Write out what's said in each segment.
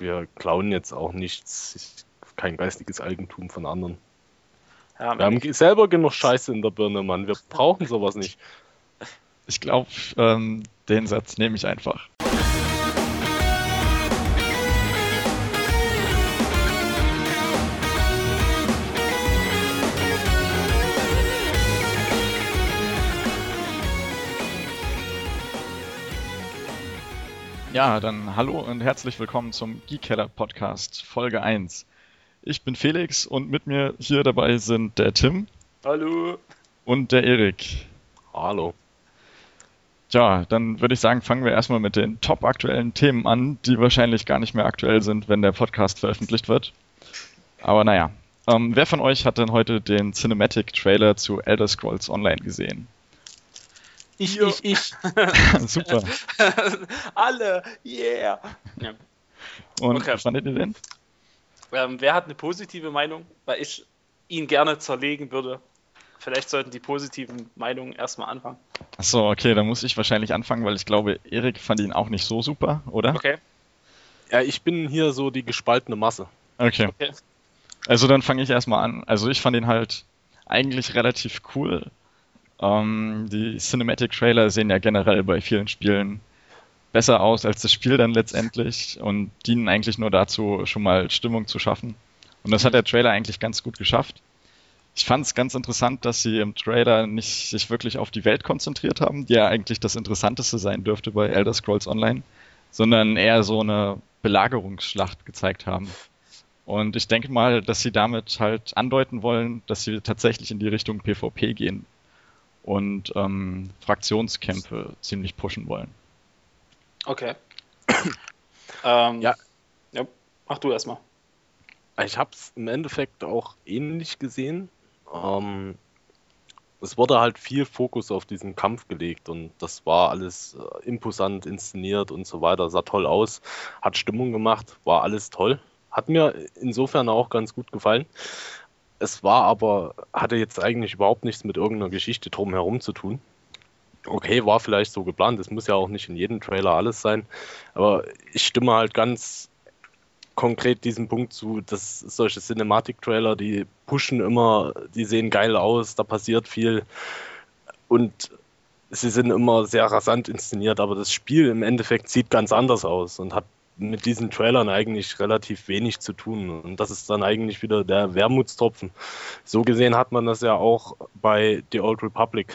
wir klauen jetzt auch nichts, kein geistiges Eigentum von anderen. Ja, wir haben selber genug Scheiße in der Birne, Mann. Wir brauchen sowas nicht. Ich glaube, den Satz nehme ich einfach. Ja, dann hallo und herzlich willkommen zum Geekkeller Podcast, Folge 1. Ich bin Felix und mit mir hier dabei sind der Tim. Hallo. Und der Erik. Hallo. Ja, dann würde ich sagen, fangen wir erstmal mit den top aktuellen Themen an, die wahrscheinlich gar nicht mehr aktuell sind, wenn der Podcast veröffentlicht wird. Aber naja, wer von euch hat denn heute den Cinematic-Trailer zu Elder Scrolls Online gesehen? Ich. Super. Alle, yeah. Ja. Und okay. Was fandet ihr denn? Wer hat eine positive Meinung? Weil ich ihn gerne zerlegen würde. Vielleicht sollten die positiven Meinungen erstmal anfangen. Achso, okay, dann muss ich wahrscheinlich anfangen, weil ich glaube, Erik fand ihn auch nicht so super, oder? Okay. Ja, ich bin hier so die gespaltene Masse. Okay. Also dann fange ich erstmal an. Also ich fand ihn halt eigentlich relativ cool. Die Cinematic-Trailer sehen ja generell bei vielen Spielen besser aus als das Spiel dann letztendlich und dienen eigentlich nur dazu, schon mal Stimmung zu schaffen. Und das hat der Trailer eigentlich ganz gut geschafft. Ich fand es ganz interessant, dass sie im Trailer nicht sich wirklich auf die Welt konzentriert haben, die ja eigentlich das Interessanteste sein dürfte bei Elder Scrolls Online, sondern eher so eine Belagerungsschlacht gezeigt haben. Und ich denke mal, dass sie damit halt andeuten wollen, dass sie tatsächlich in die Richtung PvP gehen und Fraktionskämpfe ziemlich pushen wollen. Okay. Ja. Mach du erstmal. Ich habe es im Endeffekt auch ähnlich gesehen. Es wurde halt viel Fokus auf diesen Kampf gelegt und das war alles imposant inszeniert und so weiter, sah toll aus, hat Stimmung gemacht, war alles toll. Hat mir insofern auch ganz gut gefallen. Es war aber, hatte jetzt eigentlich überhaupt nichts mit irgendeiner Geschichte drumherum zu tun. Okay, war vielleicht so geplant, es muss ja auch nicht in jedem Trailer alles sein, aber ich stimme halt ganz konkret diesen Punkt zu, dass solche Cinematic-Trailer, die pushen immer, die sehen geil aus, da passiert viel und sie sind immer sehr rasant inszeniert, aber das Spiel im Endeffekt sieht ganz anders aus und hat mit diesen Trailern eigentlich relativ wenig zu tun und das ist dann eigentlich wieder der Wermutstropfen. So gesehen hat man das ja auch bei The Old Republic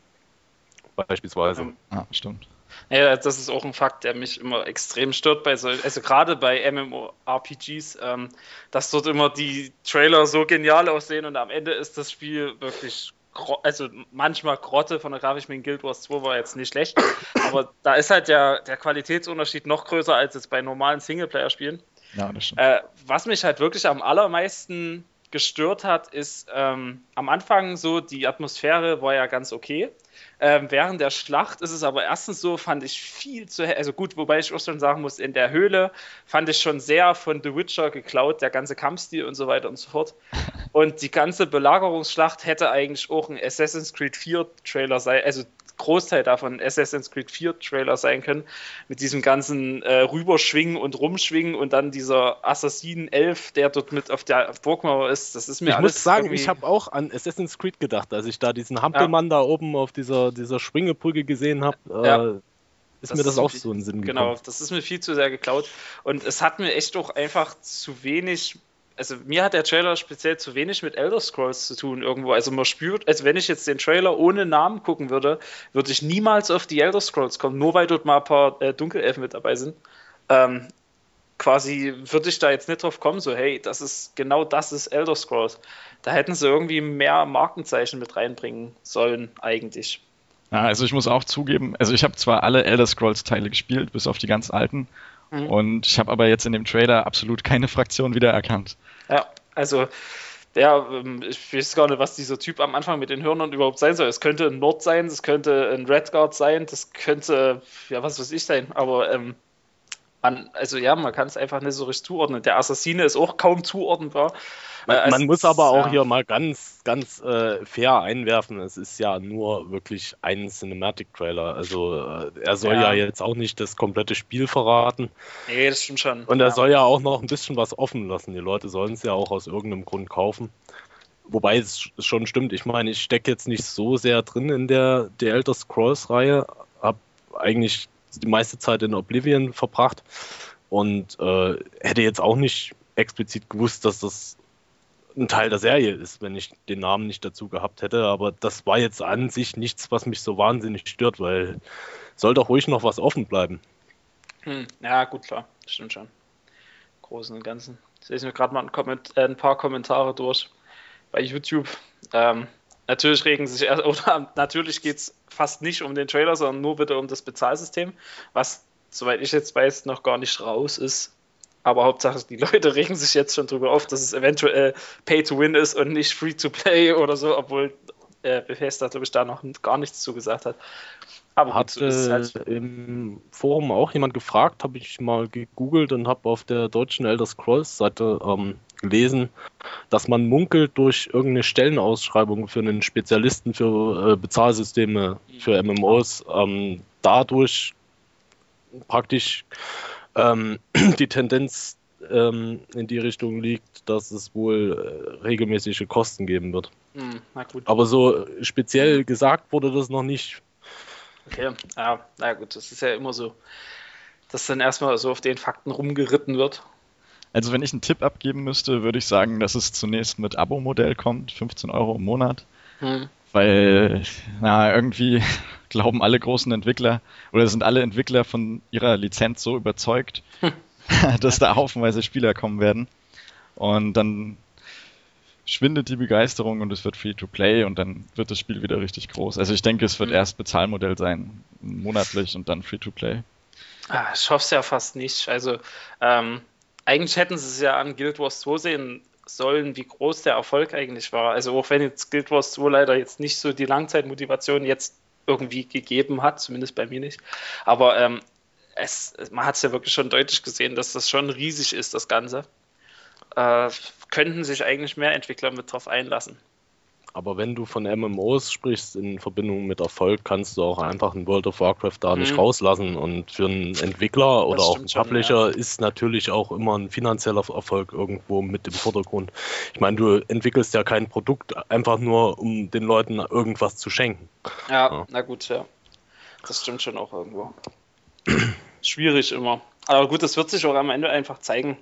beispielsweise. Ja, stimmt. Ja, das ist auch ein Fakt, der mich immer extrem stört bei also gerade bei MMORPGs, dass dort immer die Trailer so genial aussehen und am Ende ist das Spiel wirklich, also manchmal Grotte, von der Grafik mit Guild Wars 2 war jetzt nicht schlecht, aber da ist halt der Qualitätsunterschied noch größer als jetzt bei normalen Singleplayer-Spielen. Ja, das stimmt. Was mich halt wirklich am allermeisten gestört hat, ist am Anfang so, die Atmosphäre war ja ganz okay. Während der Schlacht ist es aber erstens so, fand ich viel zu, also gut, wobei ich auch schon sagen muss, in der Höhle fand ich schon sehr von The Witcher geklaut, der ganze Kampfstil und so weiter und so fort. Und die ganze Belagerungsschlacht hätte eigentlich auch ein Assassin's Creed 4 Trailer sein, also Großteil davon Assassin's Creed 4 Trailer sein können, mit diesem ganzen Rüberschwingen und Rumschwingen und dann dieser Assassinen-Elf, der dort mit auf der Burgmauer ist, das ist mir alles... Ich muss sagen, ich habe auch an Assassin's Creed gedacht, als ich da diesen Hampelmann da oben auf dieser Schwingebrücke gesehen habe, ist mir das auch so in den Sinn gekommen. Genau, das ist mir viel zu sehr geklaut und es hat mir echt auch einfach zu wenig... Also mir hat der Trailer speziell zu wenig mit Elder Scrolls zu tun irgendwo. Also man spürt, also wenn ich jetzt den Trailer ohne Namen gucken würde, würde ich niemals auf die Elder Scrolls kommen, nur weil dort mal ein paar Dunkelelfen mit dabei sind. Quasi würde ich da jetzt nicht drauf kommen, so hey, das ist Elder Scrolls. Da hätten sie irgendwie mehr Markenzeichen mit reinbringen sollen eigentlich. Ja, also ich muss auch zugeben, also ich habe zwar alle Elder Scrolls Teile gespielt, bis auf die ganz alten, und ich habe aber jetzt in dem Trailer absolut keine Fraktion wiedererkannt. Ja, also ich weiß gar nicht, was dieser Typ am Anfang mit den Hörnern überhaupt sein soll. Es könnte ein Nord sein, es könnte ein Redguard sein, das könnte, ja, was weiß ich sein, aber man kann es einfach nicht so richtig zuordnen. Der Assassine ist auch kaum zuordnenbar. Man muss aber auch hier mal ganz, ganz fair einwerfen, es ist ja nur wirklich ein Cinematic-Trailer. Also er soll ja jetzt auch nicht das komplette Spiel verraten. Nee, das stimmt schon. Und er soll ja auch noch ein bisschen was offen lassen. Die Leute sollen es ja auch aus irgendeinem Grund kaufen. Wobei es schon stimmt. Ich meine, ich stecke jetzt nicht so sehr drin in der Elder Scrolls-Reihe. Habe eigentlich die meiste Zeit in Oblivion verbracht und hätte jetzt auch nicht explizit gewusst, dass das ein Teil der Serie ist, wenn ich den Namen nicht dazu gehabt hätte. Aber das war jetzt an sich nichts, was mich so wahnsinnig stört, weil soll doch ruhig noch was offen bleiben. Ja, gut, klar. Stimmt schon. Im Großen und Ganzen. Ich sehe mir gerade mal ein paar Kommentare durch bei YouTube. Natürlich natürlich geht es fast nicht um den Trailer, sondern nur wieder um das Bezahlsystem, was, soweit ich jetzt weiß, noch gar nicht raus ist. Aber Hauptsache, die Leute regen sich jetzt schon drüber auf, dass es eventuell Pay-to-Win ist und nicht Free-to-Play oder so, obwohl Bethesda, glaube ich, da noch gar nichts zugesagt hat. Aber hat halt im Forum auch jemand gefragt, habe ich mal gegoogelt und habe auf der deutschen Elder Scrolls Seite gelesen, dass man munkelt durch irgendeine Stellenausschreibung für einen Spezialisten für Bezahlsysteme für MMOs dadurch praktisch die Tendenz in die Richtung liegt, dass es wohl regelmäßige Kosten geben wird. Na gut. Aber so speziell gesagt wurde das noch nicht. Okay, ja, na gut, das ist ja immer so, dass dann erstmal so auf den Fakten rumgeritten wird. Also wenn ich einen Tipp abgeben müsste, würde ich sagen, dass es zunächst mit Abo-Modell kommt, 15 Euro im Monat. Weil, irgendwie glauben alle großen Entwickler oder sind alle Entwickler von ihrer Lizenz so überzeugt, dass da haufenweise Spieler kommen werden. Und dann schwindet die Begeisterung und es wird Free-to-Play und dann wird das Spiel wieder richtig groß. Also ich denke, es wird erst Bezahlmodell sein, monatlich und dann Free-to-Play. Ich hoffe es ja fast nicht. Also eigentlich hätten sie es ja an Guild Wars 2 sehen sollen, wie groß der Erfolg eigentlich war. Also auch wenn jetzt Guild Wars 2 leider jetzt nicht so die Langzeitmotivation jetzt irgendwie gegeben hat, zumindest bei mir nicht. Aber man hat es ja wirklich schon deutlich gesehen, dass das schon riesig ist, das Ganze. Könnten sich eigentlich mehr Entwickler mit drauf einlassen. Aber wenn du von MMOs sprichst in Verbindung mit Erfolg, kannst du auch einfach ein World of Warcraft da nicht rauslassen. Und für einen Entwickler oder auch einen Publisher ist natürlich auch immer ein finanzieller Erfolg irgendwo mit im Vordergrund. Ich meine, du entwickelst ja kein Produkt einfach nur, um den Leuten irgendwas zu schenken. Ja, na gut, ja. Das stimmt schon auch irgendwo. Schwierig immer. Aber gut, das wird sich auch am Ende einfach zeigen.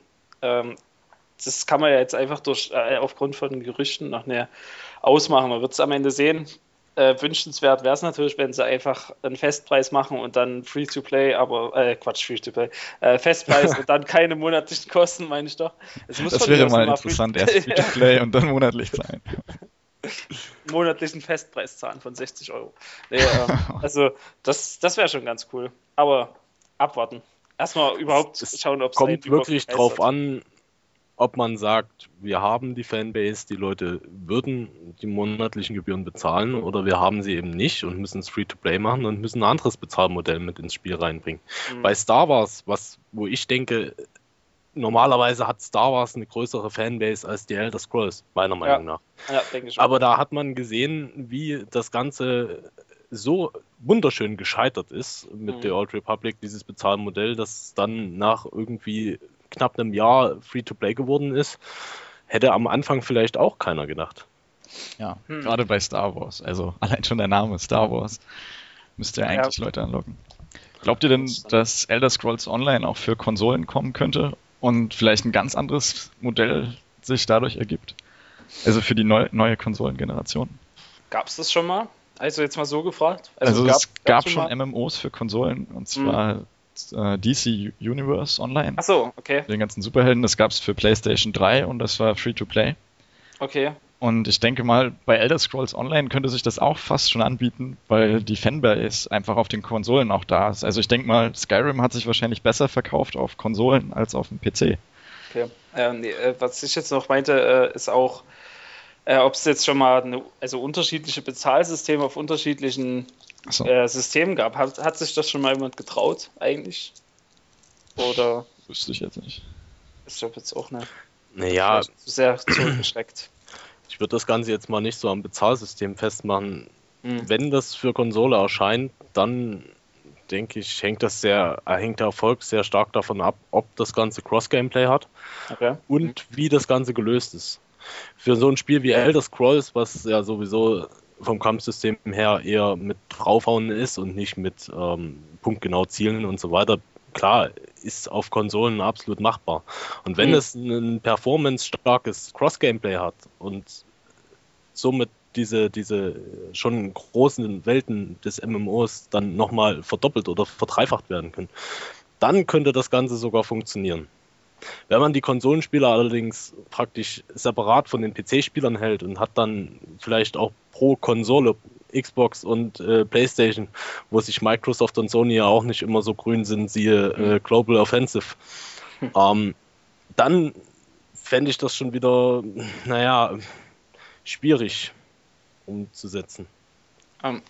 Das kann man ja jetzt einfach aufgrund von Gerüchten noch näher ausmachen. Man wird es am Ende sehen. Wünschenswert wäre es natürlich, wenn sie einfach einen Festpreis machen und dann Free-to-Play, Free-to-Play, Festpreis und dann keine monatlichen Kosten, meine ich doch. Das wäre mal interessant, erst Free-to-Play und dann monatlich zahlen. Monatlichen Festpreis zahlen von 60 Euro. Nee, also das wäre schon ganz cool. Aber abwarten. Erstmal überhaupt schauen, ob es kommt wirklich drauf an, ob man sagt, wir haben die Fanbase, die Leute würden die monatlichen Gebühren bezahlen oder wir haben sie eben nicht und müssen es Free-to-Play machen und müssen ein anderes Bezahlmodell mit ins Spiel reinbringen. Bei Star Wars, wo ich denke, normalerweise hat Star Wars eine größere Fanbase als die Elder Scrolls, meiner Meinung nach. Ja, denke ich schon. Aber da hat man gesehen, wie das Ganze so wunderschön gescheitert ist mit der Old Republic, dieses Bezahlmodell, das dann nach irgendwie knapp einem Jahr Free-to-Play geworden ist, hätte am Anfang vielleicht auch keiner gedacht. Ja, gerade bei Star Wars. Also allein schon der Name Star Wars müsste ja eigentlich Leute anlocken. Glaubt ihr denn, dass Elder Scrolls Online auch für Konsolen kommen könnte und vielleicht ein ganz anderes Modell sich dadurch ergibt? Also für die neue Konsolengeneration? Gab es das schon mal? Also jetzt mal so gefragt. Also es gab schon MMOs für Konsolen und zwar DC Universe Online. Ach so, okay. Den ganzen Superhelden, das gab es für PlayStation 3 und das war Free-to-Play. Okay. Und ich denke mal, bei Elder Scrolls Online könnte sich das auch fast schon anbieten, weil die Fanbase einfach auf den Konsolen auch da ist. Also ich denke mal, Skyrim hat sich wahrscheinlich besser verkauft auf Konsolen als auf dem PC. Okay. Was ich jetzt noch meinte, ist auch, ob es jetzt schon mal unterschiedliche Bezahlsysteme auf unterschiedlichen Systemen gab. Hat sich das schon mal jemand getraut, eigentlich? Oder Wüsste ich jetzt nicht. ist das jetzt auch Naja, sehr zurückgestreckt? ich würde das Ganze jetzt mal nicht so am Bezahlsystem festmachen. Hm. Wenn das für Konsole erscheint, dann denke ich, hängt der Erfolg sehr stark davon ab, ob das Ganze Cross-Gameplay hat Okay. und wie das Ganze gelöst ist. Für so ein Spiel wie Elder Scrolls, was ja sowieso vom Kampfsystem her eher mit draufhauen ist und nicht mit punktgenau zielen und so weiter, klar, ist auf Konsolen absolut machbar. Und wenn es ein performance-starkes Cross-Gameplay hat und somit diese schon großen Welten des MMOs dann nochmal verdoppelt oder verdreifacht werden können, dann könnte das Ganze sogar funktionieren. Wenn man die Konsolenspieler allerdings praktisch separat von den PC-Spielern hält und hat dann vielleicht auch pro Konsole Xbox und PlayStation, wo sich Microsoft und Sony ja auch nicht immer so grün sind, siehe Global Offensive, dann fände ich das schon wieder, schwierig umzusetzen. Okay.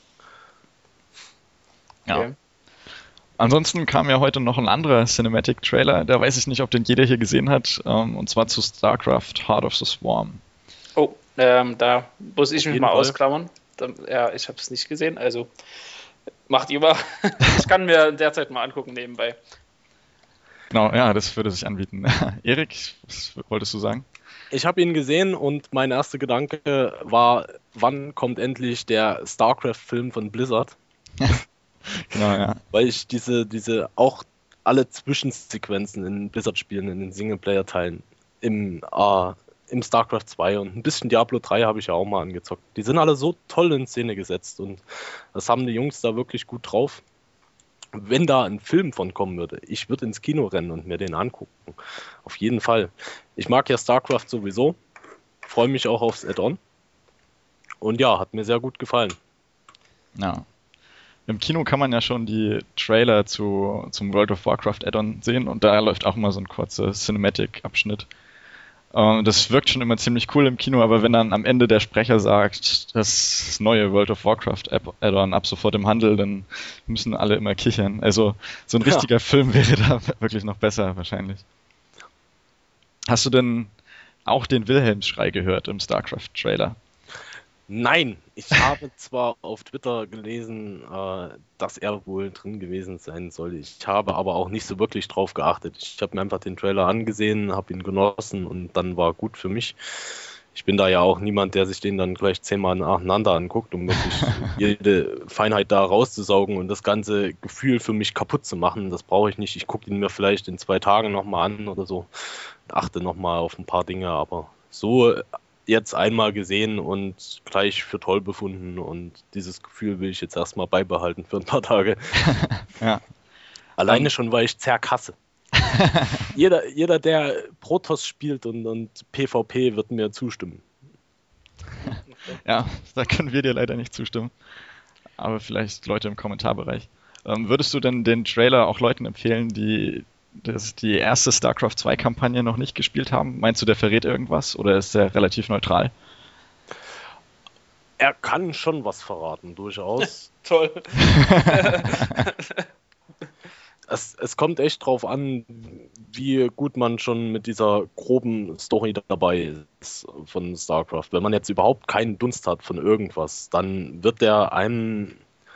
Ja. Ansonsten kam ja heute noch ein anderer Cinematic-Trailer, da weiß ich nicht, ob den jeder hier gesehen hat, und zwar zu StarCraft Heart of the Swarm. Oh, da muss ich Auf mich jeden mal Fall. ausklammern. Ja, ich habe es nicht gesehen, also macht ihr mal. Ich kann mir derzeit mal angucken nebenbei. Genau, ja, das würde sich anbieten. Erik, was wolltest du sagen? Ich habe ihn gesehen und mein erster Gedanke war, wann kommt endlich der StarCraft-Film von Blizzard? Genau, ja. Weil ich diese auch alle Zwischensequenzen in Blizzard-Spielen, in den Singleplayer-Teilen, im StarCraft 2 und ein bisschen Diablo 3 habe ich ja auch mal angezockt. Die sind alle so toll in Szene gesetzt und das haben die Jungs da wirklich gut drauf. Wenn da ein Film von kommen würde, ich würde ins Kino rennen und mir den angucken. Auf jeden Fall. Ich mag ja StarCraft sowieso, freue mich auch aufs Add-on und ja, hat mir sehr gut gefallen. Ja. Im Kino kann man ja schon die Trailer zum World of Warcraft Add-on sehen und da läuft auch immer so ein kurzer Cinematic-Abschnitt. Das wirkt schon immer ziemlich cool im Kino, aber wenn dann am Ende der Sprecher sagt, das neue World of Warcraft Add-on ab sofort im Handel, dann müssen alle immer kichern. Also so ein richtiger Film wäre da wirklich noch besser wahrscheinlich. Hast du denn auch den Wilhelmsschrei gehört im StarCraft-Trailer? Nein, ich habe zwar auf Twitter gelesen, dass er wohl drin gewesen sein soll. Ich habe aber auch nicht so wirklich drauf geachtet. Ich habe mir einfach den Trailer angesehen, habe ihn genossen und dann war gut für mich. Ich bin da ja auch niemand, der sich den dann gleich 10-mal nacheinander anguckt, um wirklich jede Feinheit da rauszusaugen und das ganze Gefühl für mich kaputt zu machen. Das brauche ich nicht. Ich gucke ihn mir vielleicht in 2 Tagen nochmal an oder so. Achte nochmal auf ein paar Dinge, aber so jetzt einmal gesehen und gleich für toll befunden und dieses Gefühl will ich jetzt erstmal beibehalten für ein paar Tage. Ja. Alleine schon, weil ich Zerg hasse. Jeder, der Protoss spielt und PvP, wird mir zustimmen. Ja, da können wir dir leider nicht zustimmen. Aber vielleicht Leute im Kommentarbereich. Würdest du denn den Trailer auch Leuten empfehlen, die die erste StarCraft 2 Kampagne noch nicht gespielt haben? Meinst du, der verrät irgendwas oder ist der relativ neutral? Er kann schon was verraten, durchaus. Toll. Es kommt echt drauf an, wie gut man schon mit dieser groben Story dabei ist von StarCraft. Wenn man jetzt überhaupt keinen Dunst hat von irgendwas, dann wird der einem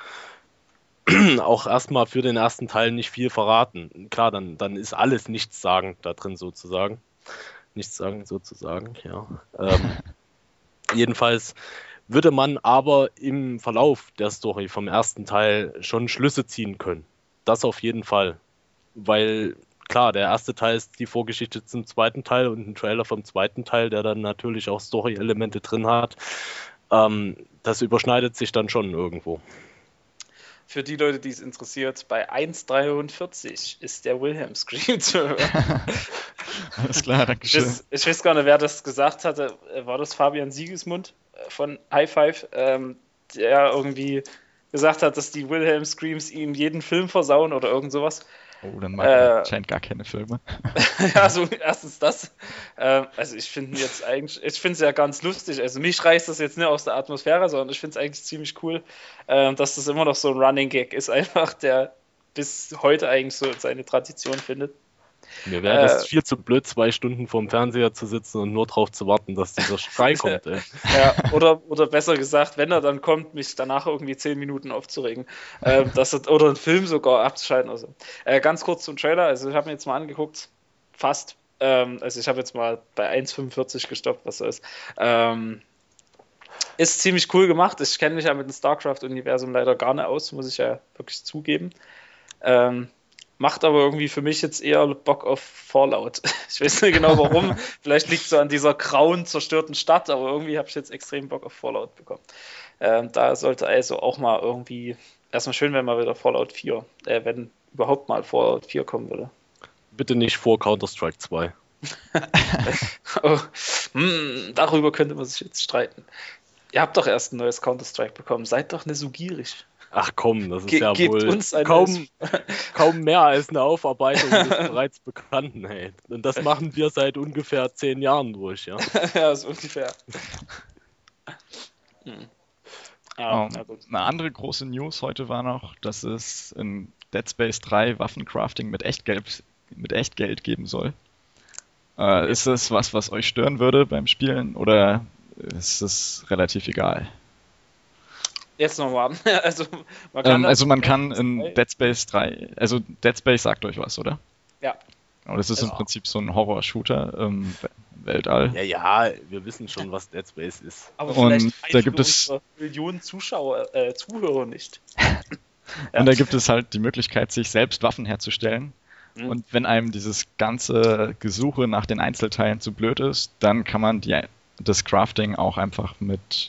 auch erstmal für den ersten Teil nicht viel verraten. Klar, dann ist alles nichtssagend da drin sozusagen. Nichtssagend sozusagen, ja. Jedenfalls würde man aber im Verlauf der Story vom ersten Teil schon Schlüsse ziehen können. Das auf jeden Fall. Weil, klar, der erste Teil ist die Vorgeschichte zum zweiten Teil und ein Trailer vom zweiten Teil, der dann natürlich auch Story-Elemente drin hat. Das überschneidet sich dann schon irgendwo. Für die Leute, die es interessiert, bei 1,43 ist der Wilhelm Scream zu hören. Alles klar, danke schön. Ich weiß gar nicht, wer das gesagt hatte. War das Fabian Siegesmund von High Five, der irgendwie gesagt hat, dass die Wilhelm Screams ihm jeden Film versauen oder irgend sowas. Oh, dann mag er anscheinend gar keine Filme. Ja, so erstens das. Also ich finde es ja ganz lustig. Also mich reißt das jetzt nicht aus der Atmosphäre, sondern ich finde es eigentlich ziemlich cool, dass das immer noch so ein Running Gag ist, einfach, der bis heute eigentlich so seine Tradition findet. Mir wäre das viel zu blöd, 2 Stunden vorm Fernseher zu sitzen und nur drauf zu warten, dass dieser Schrei kommt. Ey. Ja, oder besser gesagt, wenn er dann kommt, mich danach irgendwie 10 Minuten aufzuregen. Oder einen Film sogar abzuschalten. Also. Ganz kurz zum Trailer. Also ich habe mir jetzt mal angeguckt, fast. Also ich habe jetzt mal bei 1,45 gestoppt, was so ist. Ist ziemlich cool gemacht. Ich kenne mich ja mit dem StarCraft-Universum leider gar nicht aus, muss ich ja wirklich zugeben. Macht aber irgendwie für mich jetzt eher Bock auf Fallout. Ich weiß nicht genau warum. Vielleicht liegt es so an dieser grauen, zerstörten Stadt, aber irgendwie habe ich jetzt extrem Bock auf Fallout bekommen. Da sollte also auch mal irgendwie, erstmal schön, wenn mal wieder Fallout 4, wenn überhaupt mal Fallout 4 kommen würde. Bitte nicht vor Counter-Strike 2. Oh, darüber könnte man sich jetzt streiten. Ihr habt doch erst ein neues Counter-Strike bekommen. Seid doch nicht so gierig. Ach komm, das ist ja Gebt wohl uns kaum mehr als eine Aufarbeitung des bereits Bekannten. Hey. Und das machen wir seit ungefähr 10 Jahren durch, ja. Ja, so ungefähr. Ja, eine andere große News heute war noch, dass es in Dead Space 3 Waffencrafting mit Echtgeld geben soll. Ist das was euch stören würde beim Spielen oder ist es relativ egal? Jetzt noch warten. Man kann in Dead Space 3, also Dead Space sagt euch was, oder? Ja. Aber das ist im Prinzip so ein Horror-Shooter im Weltall. Ja, wir wissen schon, was Dead Space ist. Aber und da gibt es Millionen Zuhörer nicht. Und da gibt es halt die Möglichkeit, sich selbst Waffen herzustellen. Und wenn einem dieses ganze Gesuche nach den Einzelteilen zu blöd ist, dann kann man das Crafting auch einfach mit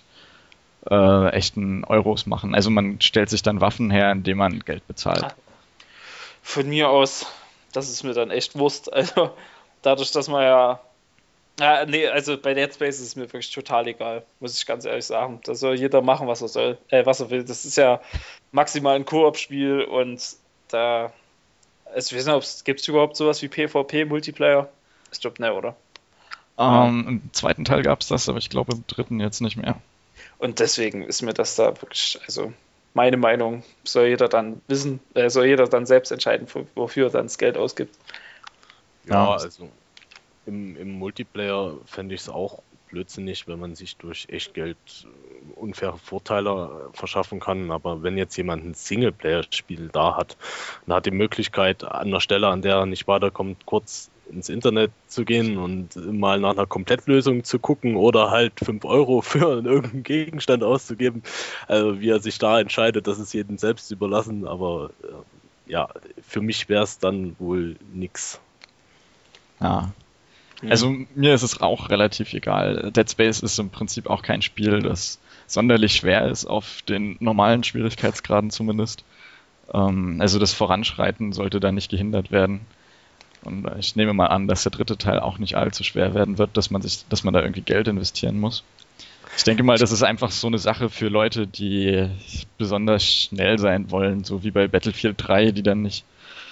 echten Euros machen. Also man stellt sich dann Waffen her, indem man Geld bezahlt. Von mir aus, das ist mir dann echt Wurst. Also dadurch, dass man also bei Dead Space ist es mir wirklich total egal, muss ich ganz ehrlich sagen. Da soll jeder machen, was er soll, was er will. Das ist ja maximal ein Koop-Spiel und da, also ich weiß nicht, gibt es überhaupt sowas wie PvP-Multiplayer? Ich glaube nicht, oder? Im zweiten Teil gab es das, aber ich glaube im dritten jetzt nicht mehr. Und deswegen ist mir das da wirklich, also meine Meinung, soll jeder dann wissen, soll jeder dann selbst entscheiden, wofür er dann das Geld ausgibt. Ja, also im Multiplayer fände ich es auch blödsinnig, wenn man sich durch Echtgeld unfaire Vorteile verschaffen kann. Aber wenn jetzt jemand ein Singleplayer-Spiel da hat und hat die Möglichkeit, an der Stelle, an der er nicht weiterkommt, kurz ins Internet zu gehen und mal nach einer Komplettlösung zu gucken oder halt 5 Euro für irgendeinen Gegenstand auszugeben, also wie er sich da entscheidet, das ist jedem selbst überlassen, aber ja, für mich wäre es dann wohl nix. Ja. Also mir ist es auch relativ egal. Dead Space ist im Prinzip auch kein Spiel, das sonderlich schwer ist, auf den normalen Schwierigkeitsgraden zumindest. Also das Voranschreiten sollte da nicht gehindert werden. Und ich nehme mal an, dass der dritte Teil auch nicht allzu schwer werden wird, dass man da irgendwie Geld investieren muss. Ich denke mal, das ist einfach so eine Sache für Leute, die besonders schnell sein wollen, so wie bei Battlefield 3, die dann nicht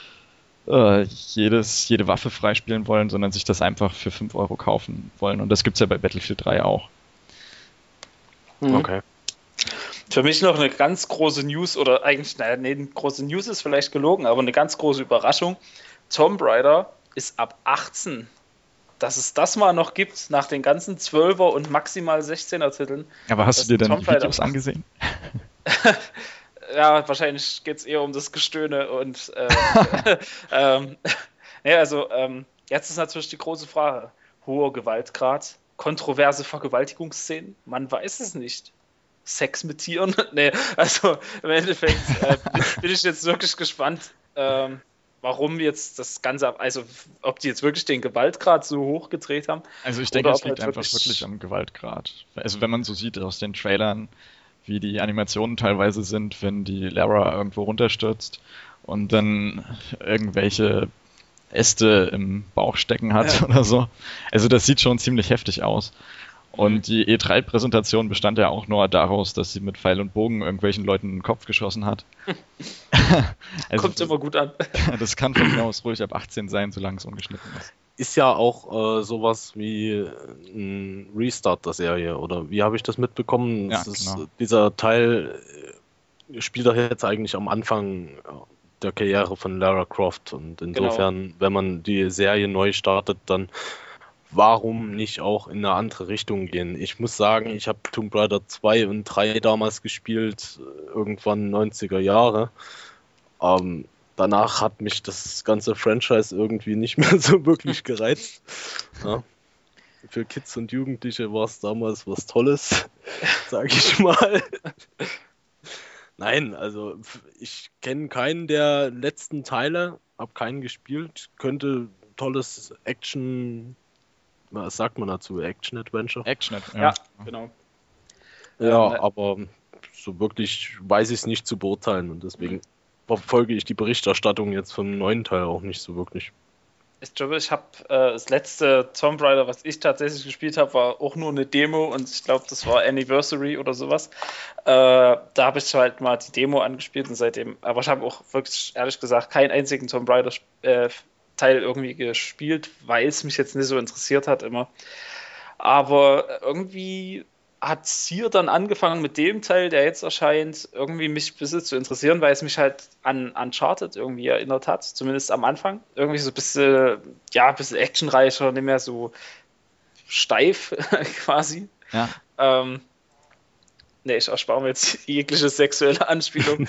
jede Waffe freispielen wollen, sondern sich das einfach für 5 Euro kaufen wollen. Und das gibt es ja bei Battlefield 3 auch. Okay. Für mich noch eine ganz große News, oder eigentlich, eine große News ist vielleicht gelogen, aber eine ganz große Überraschung. Tomb Raider ist ab 18. Dass es das mal noch gibt, nach den ganzen 12er und maximal 16er Titeln. Aber hast du dir dann die Videos angesehen? Ja, wahrscheinlich geht es eher um das Gestöhne und jetzt ist natürlich die große Frage. Hoher Gewaltgrad, kontroverse Vergewaltigungsszenen, man weiß es nicht. Sex mit Tieren? Nee, also im Endeffekt bin ich jetzt wirklich gespannt, warum jetzt das Ganze, also ob die jetzt wirklich den Gewaltgrad so hoch gedreht haben. Also ich denke, es liegt einfach wirklich am Gewaltgrad. Also wenn man so sieht aus den Trailern, wie die Animationen teilweise sind, wenn die Lara irgendwo runterstürzt und dann irgendwelche Äste im Bauch stecken hat oder so. Also das sieht schon ziemlich heftig aus. Und die E3-Präsentation bestand ja auch nur daraus, dass sie mit Pfeil und Bogen irgendwelchen Leuten in den Kopf geschossen hat. Also kommt immer gut an. Das kann von mir aus ruhig ab 18 sein, solange es ungeschnitten ist. Ist ja auch sowas wie ein Restart der Serie, oder wie habe ich das mitbekommen? Ja, genau. Dieser Teil spielt doch jetzt eigentlich am Anfang der Karriere von Lara Croft. Und insofern, wenn man die Serie neu startet, dann warum nicht auch in eine andere Richtung gehen? Ich muss sagen, ich habe Tomb Raider 2 und 3 damals gespielt, irgendwann 90er Jahre. Danach hat mich das ganze Franchise irgendwie nicht mehr so wirklich gereizt. Ja. Für Kids und Jugendliche war es damals was Tolles, sage ich mal. Nein, also ich kenne keinen der letzten Teile, habe keinen gespielt, könnte tolles Action, was sagt man dazu, Action-Adventure? Action, Ja, genau. Ja, aber so wirklich weiß ich es nicht zu beurteilen und deswegen verfolge ich die Berichterstattung jetzt vom neuen Teil auch nicht so wirklich. Ich glaube, ich habe das letzte Tomb Raider, was ich tatsächlich gespielt habe, war auch nur eine Demo und ich glaube, das war Anniversary oder sowas. Da habe ich halt mal die Demo angespielt und seitdem, aber ich habe auch wirklich, ehrlich gesagt, keinen einzigen Tomb Raider Teil irgendwie gespielt, weil es mich jetzt nicht so interessiert hat immer. Aber irgendwie hat es hier dann angefangen mit dem Teil, der jetzt erscheint, irgendwie mich ein bisschen zu interessieren, weil es mich halt an Uncharted irgendwie erinnert hat, zumindest am Anfang. Irgendwie so ein bisschen actionreicher, nicht mehr so steif quasi. Ja. Ich erspare mir jetzt jegliche sexuelle Anspielung.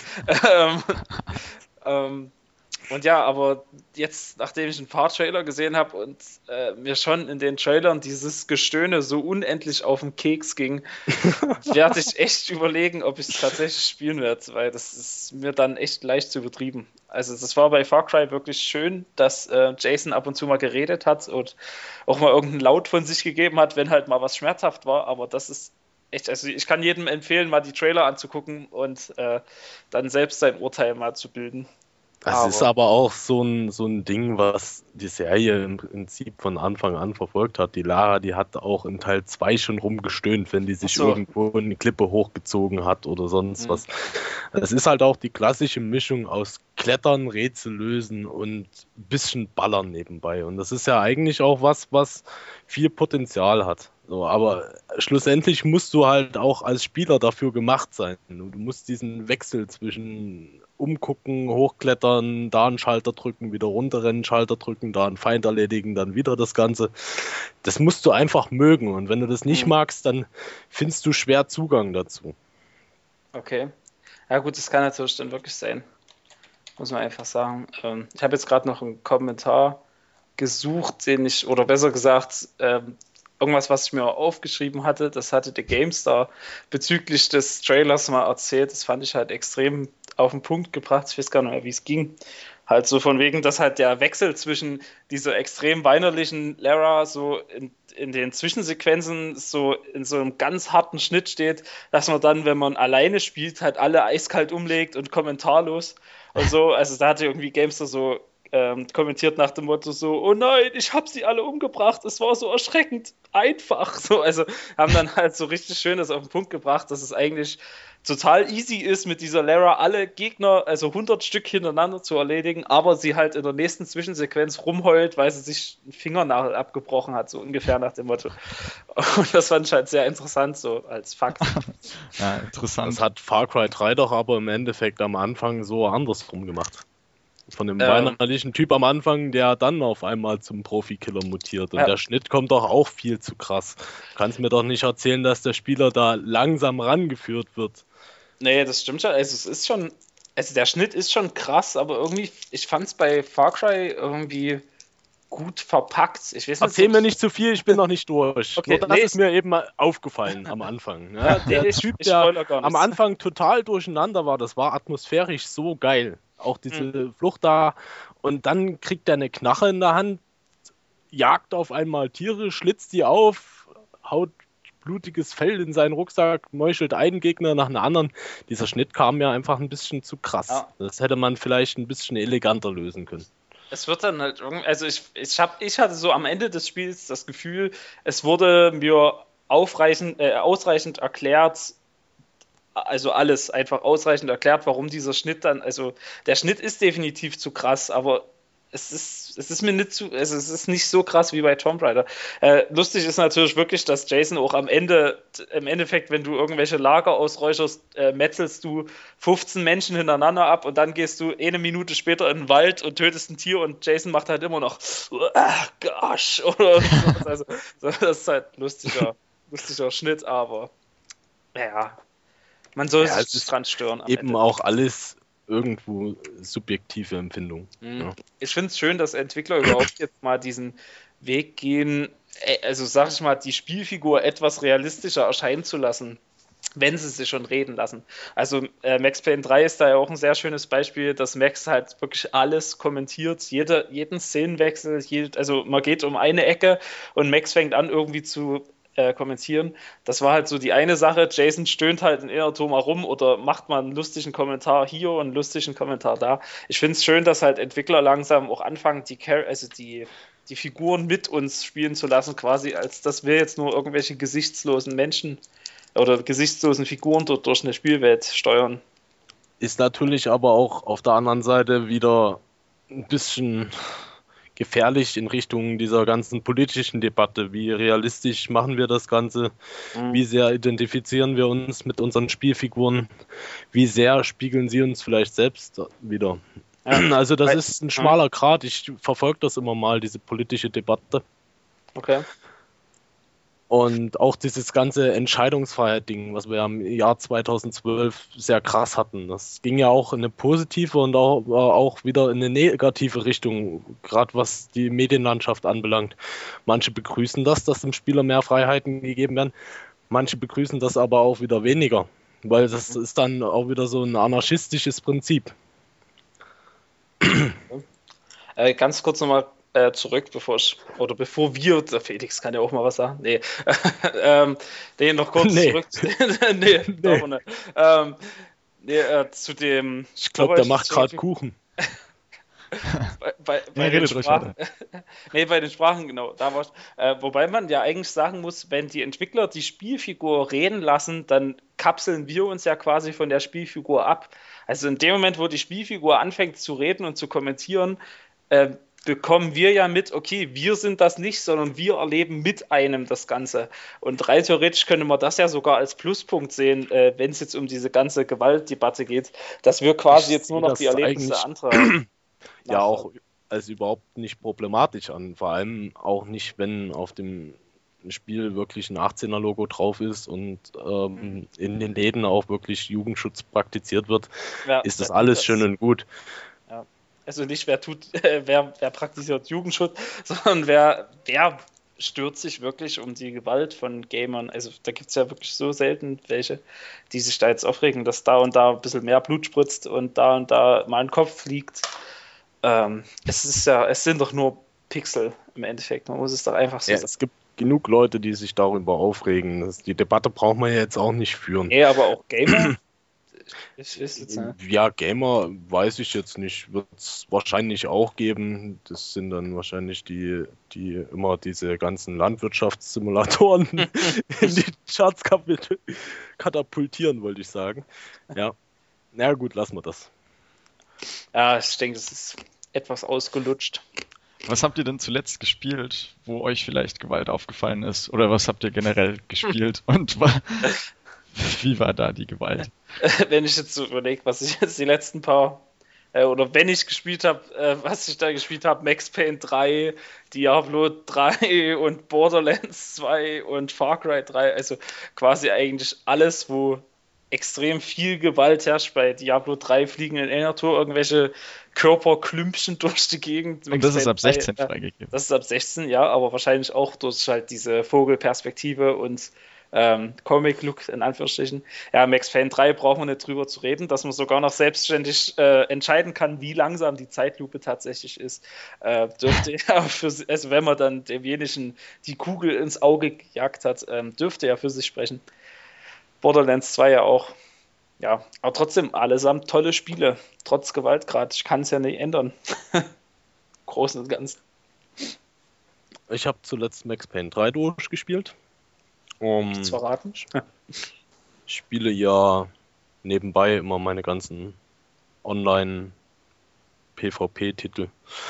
Und ja, aber jetzt, nachdem ich ein paar Trailer gesehen habe und mir schon in den Trailern dieses Gestöhne so unendlich auf den Keks ging, werde ich echt überlegen, ob ich es tatsächlich spielen werde, weil das ist mir dann echt leicht zu übertrieben. Also das war bei Far Cry wirklich schön, dass Jason ab und zu mal geredet hat und auch mal irgendeinen Laut von sich gegeben hat, wenn halt mal was schmerzhaft war, aber das ist echt, also ich kann jedem empfehlen, mal die Trailer anzugucken und dann selbst sein Urteil mal zu bilden. Das ist aber auch so ein Ding, was die Serie im Prinzip von Anfang an verfolgt hat. Die Lara, die hat auch in Teil 2 schon rumgestöhnt, wenn die sich irgendwo eine Klippe hochgezogen hat oder sonst was. Es ist halt auch die klassische Mischung aus Klettern, Rätsel lösen und ein bisschen Ballern nebenbei. Und das ist ja eigentlich auch was viel Potenzial hat. So, aber schlussendlich musst du halt auch als Spieler dafür gemacht sein. Du musst diesen Wechsel zwischen umgucken, hochklettern, da einen Schalter drücken, wieder runterrennen, Schalter drücken, da einen Feind erledigen, dann wieder das Ganze. Das musst du einfach mögen. Und wenn du das nicht magst, dann findest du schwer Zugang dazu. Okay. Ja gut, das kann natürlich dann wirklich sein. Muss man einfach sagen. Ich habe jetzt gerade noch einen Kommentar gesucht, oder besser gesagt, irgendwas, was ich mir aufgeschrieben hatte, das hatte der GameStar bezüglich des Trailers mal erzählt. Das fand ich halt extrem auf den Punkt gebracht. Ich weiß gar nicht mehr, wie es ging. Halt so von wegen, dass halt der Wechsel zwischen dieser extrem weinerlichen Lara so in den Zwischensequenzen so in so einem ganz harten Schnitt steht, dass man dann, wenn man alleine spielt, halt alle eiskalt umlegt und kommentarlos und so. Also da hatte irgendwie GameStar so kommentiert nach dem Motto so, oh nein, ich habe sie alle umgebracht, es war so erschreckend einfach. So, also haben dann halt so richtig schön das auf den Punkt gebracht, dass es eigentlich total easy ist, mit dieser Lara alle Gegner, also 100 Stück hintereinander zu erledigen, aber sie halt in der nächsten Zwischensequenz rumheult, weil sie sich einen Fingernagel abgebrochen hat, so ungefähr nach dem Motto. Und das fand ich halt sehr interessant, so als Fakt. Ja, interessant. Das hat Far Cry 3 doch aber im Endeffekt am Anfang so andersrum gemacht. Von dem weinerlichen Typ am Anfang, der dann auf einmal zum Profikiller mutiert. Und der Schnitt kommt doch auch viel zu krass. Du kannst mir doch nicht erzählen, dass der Spieler da langsam rangeführt wird. Nee, das stimmt schon. Also es ist schon, also der Schnitt ist schon krass, aber irgendwie, ich fand es bei Far Cry irgendwie gut verpackt. Ich weiß nicht, erzähl mir nicht zu viel, ich bin noch nicht durch. Okay, nur das ist mir eben mal aufgefallen am Anfang. Ja, der Typ, der am Anfang total durcheinander war, das war atmosphärisch so geil. Auch diese Flucht da. Und dann kriegt er eine Knarre in der Hand, jagt auf einmal Tiere, schlitzt die auf, haut blutiges Fell in seinen Rucksack, meuchelt einen Gegner nach einem anderen. Dieser Schnitt kam mir einfach ein bisschen zu krass. Ja. Das hätte man vielleicht ein bisschen eleganter lösen können. Es wird dann halt irgendwie, also ich hatte so am Ende des Spiels das Gefühl, es wurde mir ausreichend erklärt, also alles einfach ausreichend erklärt, warum dieser Schnitt dann, also der Schnitt ist definitiv zu krass, aber es ist mir nicht es ist nicht so krass wie bei Tomb Raider. Lustig ist natürlich wirklich, dass Jason auch im Endeffekt, wenn du irgendwelche Lager ausräucherst, metzelst du 15 Menschen hintereinander ab und dann gehst du eine Minute später in den Wald und tötest ein Tier und Jason macht halt immer noch gosh oder so. Also, das ist halt lustiger Schnitt, aber ja, man soll sich nicht dran stören. Eben auch alles irgendwo subjektive Empfindung. Ja. Ich finde es schön, dass Entwickler überhaupt jetzt mal diesen Weg gehen, also sag ich mal, die Spielfigur etwas realistischer erscheinen zu lassen, wenn sie sich schon reden lassen. Also Max Payne 3 ist da ja auch ein sehr schönes Beispiel, dass Max halt wirklich alles kommentiert, jeden Szenenwechsel, also man geht um eine Ecke und Max fängt an irgendwie zu kommentieren. Das war halt so die eine Sache. Jason stöhnt halt in Innerton rum oder macht mal einen lustigen Kommentar hier und einen lustigen Kommentar da. Ich finde es schön, dass halt Entwickler langsam auch anfangen, die Figuren mit uns spielen zu lassen, quasi als dass wir jetzt nur irgendwelche gesichtslosen Menschen oder gesichtslosen Figuren dort durch eine Spielwelt steuern. Ist natürlich aber auch auf der anderen Seite wieder ein bisschen gefährlich in Richtung dieser ganzen politischen Debatte. Wie realistisch machen wir das Ganze? Wie sehr identifizieren wir uns mit unseren Spielfiguren? Wie sehr spiegeln sie uns vielleicht selbst wieder? Ja. Also das ist ein schmaler Grat. Ich verfolge das immer mal, diese politische Debatte. Okay. Und auch dieses ganze Entscheidungsfreiheit-Ding, was wir ja im Jahr 2012 sehr krass hatten. Das ging ja auch in eine positive und auch wieder in eine negative Richtung, gerade was die Medienlandschaft anbelangt. Manche begrüßen das, dass dem Spieler mehr Freiheiten gegeben werden. Manche begrüßen das aber auch wieder weniger, weil das ist dann auch wieder so ein anarchistisches Prinzip. Ganz kurz nochmal zurück, bevor wir, der Felix kann ja auch mal was sagen. Nee, noch kurz zurück. Zu dem. Ich glaube, der macht gerade Kuchen. bei den Sprachen, genau. Da war's. Wobei man ja eigentlich sagen muss, wenn die Entwickler die Spielfigur reden lassen, dann kapseln wir uns ja quasi von der Spielfigur ab. Also in dem Moment, wo die Spielfigur anfängt zu reden und zu kommentieren, bekommen wir ja mit, okay, wir sind das nicht, sondern wir erleben mit einem das Ganze. Und rein theoretisch könnte man das ja sogar als Pluspunkt sehen, wenn es jetzt um diese ganze Gewaltdebatte geht, dass wir quasi jetzt nur noch die Erlebnisse anderer ja auch als überhaupt nicht problematisch an. Vor allem auch nicht, wenn auf dem Spiel wirklich ein 18er-Logo drauf ist und in den Läden auch wirklich Jugendschutz praktiziert wird, ist das alles schön und gut. Ja. Also nicht wer praktiziert Jugendschutz, sondern wer stört sich wirklich um die Gewalt von Gamern. Also da gibt es ja wirklich so selten welche, die sich da jetzt aufregen, dass da und da ein bisschen mehr Blut spritzt und da mal ein Kopf fliegt. Es sind doch nur Pixel im Endeffekt. Man muss es doch einfach so sagen. Es gibt genug Leute, die sich darüber aufregen. Die Debatte braucht man ja jetzt auch nicht führen. Nee, aber auch Gamer? Ja, Gamer weiß ich jetzt nicht. Wird es wahrscheinlich auch geben. Das sind dann wahrscheinlich die immer diese ganzen Landwirtschaftssimulatoren in die Charts katapultieren, wollte ich sagen. Ja. Na gut, lassen wir das. Ja, ich denke, das ist etwas ausgelutscht. Was habt ihr denn zuletzt gespielt, wo euch vielleicht Gewalt aufgefallen ist? Oder was habt ihr generell gespielt und wie war da die Gewalt? Wenn ich jetzt so überlege, was ich jetzt die letzten paar oder wenn ich gespielt habe, was ich da gespielt habe, Max Payne 3, Diablo 3 und Borderlands 2 und Far Cry 3, also quasi eigentlich alles, wo extrem viel Gewalt herrscht. Bei Diablo 3 fliegen in einer Tour irgendwelche Körperklümpchen durch die Gegend. Und das ist ab 16 freigegeben. Das ist ab 16, ja, aber wahrscheinlich auch durch halt diese Vogelperspektive und Comic-Look in Anführungsstrichen. Ja, Max Payne 3 brauchen wir nicht drüber zu reden, dass man sogar noch selbstständig entscheiden kann, wie langsam die Zeitlupe tatsächlich ist. Dürfte ja also wenn man dann demjenigen die Kugel ins Auge gejagt hat, dürfte ja für sich sprechen. Borderlands 2 ja auch. Ja, aber trotzdem allesamt tolle Spiele, trotz Gewaltgrad. Ich kann es ja nicht ändern. Großen und Ganzen. Ich habe zuletzt Max Payne 3 durchgespielt. Nichts verraten? Ich spiele ja nebenbei immer meine ganzen Online-PvP-Titel.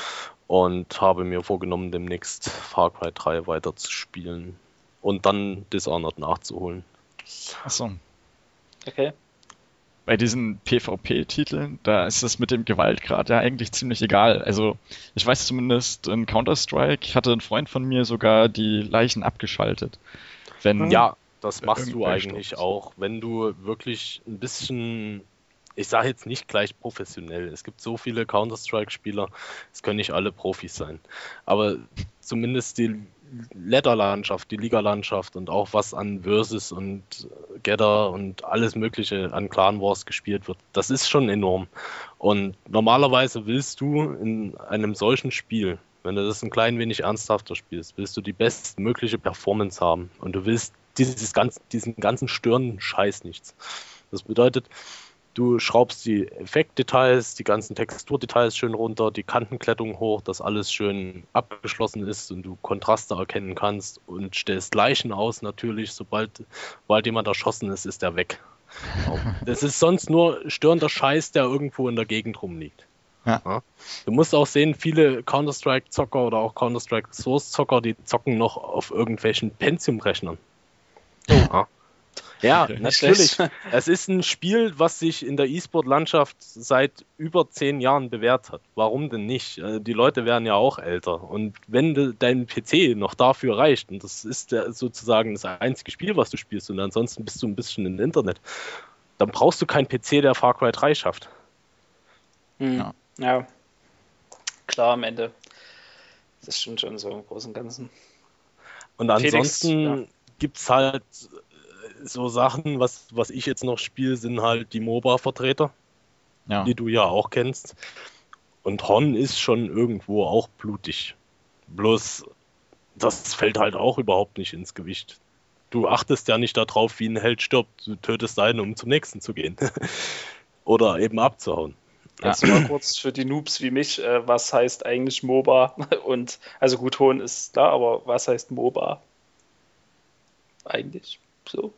und habe mir vorgenommen, demnächst Far Cry 3 weiterzuspielen und dann Dishonored nachzuholen. Achso. Okay. Bei diesen PvP-Titeln, da ist es mit dem Gewaltgrad ja eigentlich ziemlich egal. Also ich weiß zumindest in Counter-Strike hatte ein Freund von mir sogar die Leichen abgeschaltet. Wenn Ja, das machst du irgendwer eigentlich stirbt. auch, wenn du wirklich ein bisschen, ich sage jetzt nicht gleich professionell. Es gibt so viele Counter-Strike-Spieler, es können nicht alle Profis sein. Aber zumindest die Ladder-Landschaft, die Liga-Landschaft und auch was an Versus und Gather und alles Mögliche an Clan Wars gespielt wird, das ist schon enorm. Und normalerweise willst du in einem solchen Spiel, wenn du das ein klein wenig ernsthafter spielst, willst du die bestmögliche Performance haben. Und du willst diesen ganzen störenden Scheiß nichts. Das bedeutet, du schraubst die Effektdetails, die ganzen Texturdetails schön runter, die Kantenklettung hoch, dass alles schön abgeschlossen ist und du Kontraste erkennen kannst und stellst Leichen aus natürlich. Sobald jemand erschossen ist, ist er weg. Das ist sonst nur störender Scheiß, der irgendwo in der Gegend rumliegt. Ja. Ja. Du musst auch sehen, viele Counter-Strike-Zocker oder auch Counter-Strike-Source-Zocker, die zocken noch auf irgendwelchen Pentium-Rechnern. Ja. Ja, Okay. natürlich. Es ist ein Spiel, was sich in der E-Sport-Landschaft seit über 10 Jahren bewährt hat. Warum denn nicht? Die Leute werden ja auch älter. Und wenn dein PC noch dafür reicht, und das ist sozusagen das einzige Spiel, was du spielst, und ansonsten bist du ein bisschen im Internet, dann brauchst du keinen PC, der Far Cry 3 schafft. Ja. Ja, klar am Ende. Das stimmt schon so im Großen und Ganzen. Und Felix, ansonsten gibt es halt so Sachen, was ich jetzt noch spiele, sind halt die MOBA-Vertreter, Ja. die du ja auch kennst. Und Hon ist schon irgendwo auch blutig. Bloß, das fällt halt auch überhaupt nicht ins Gewicht. Du achtest ja nicht darauf, wie ein Held stirbt. Du tötest einen, um zum nächsten zu gehen. Oder eben abzuhauen. jetzt mal kurz für die Noobs wie mich, was heißt eigentlich MOBA? Und, also gut, Hohn ist klar, aber was heißt MOBA? Eigentlich so.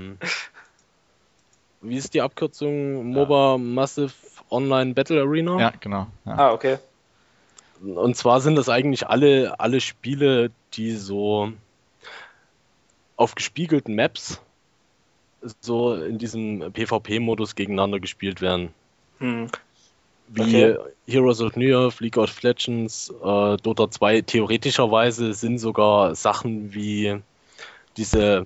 Wie ist die Abkürzung? MOBA Massive Online Battle Arena? Ja, genau. Ja. Ah, okay. Und zwar sind das eigentlich alle Spiele, die so auf gespiegelten Maps so in diesem PvP-Modus gegeneinander gespielt werden. Wie Okay. Heroes of New Earth, League of Legends, Dota 2. Theoretischerweise sind sogar Sachen wie diese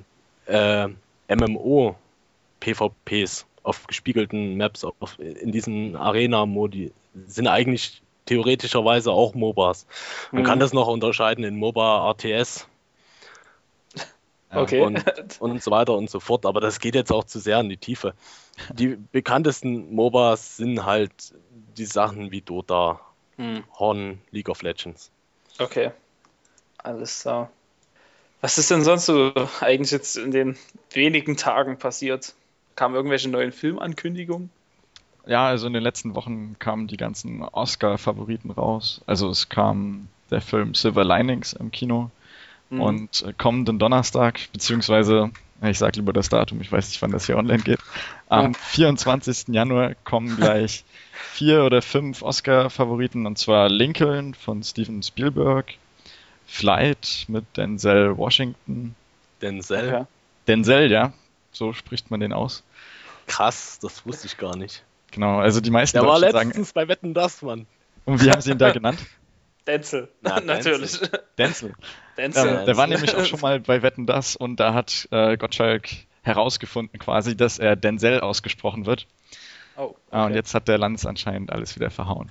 MMO-PvPs auf gespiegelten Maps in diesen Arena-Modi sind eigentlich theoretischerweise auch MOBAs. Man kann das noch unterscheiden in MOBA, RTS Okay. und so weiter und so fort, aber das geht jetzt auch zu sehr in die Tiefe. Die bekanntesten MOBAs sind halt die Sachen wie Dota, Hon, League of Legends. Okay. Alles klar. Was ist denn sonst so eigentlich jetzt in den wenigen Tagen passiert? Kamen irgendwelche neuen Filmankündigungen? Ja, also in den letzten Wochen kamen die ganzen Oscar-Favoriten raus. Also es kam der Film Silver Linings im Kino und kommenden Donnerstag, beziehungsweise, ich sage lieber das Datum, ich weiß nicht, wann das hier online geht, am 24. Januar kommen gleich 4 oder 5 Oscar-Favoriten, und zwar Lincoln von Steven Spielberg, Flight mit Denzel Washington. Denzel? Okay. Denzel, ja, so spricht man den aus. Krass, das wusste ich gar nicht. Genau, also die meisten Der war Deutschen sagen, letztens bei Wetten, das, Mann. und wie haben sie ihn da genannt? Denzel, Na, natürlich. Denzel. Denzel. Der war nämlich auch schon mal bei Wetten, das, und da hat Gottschalk herausgefunden quasi, dass er Denzel ausgesprochen wird. Oh, Und okay. jetzt hat der Lanz anscheinend alles wieder verhauen.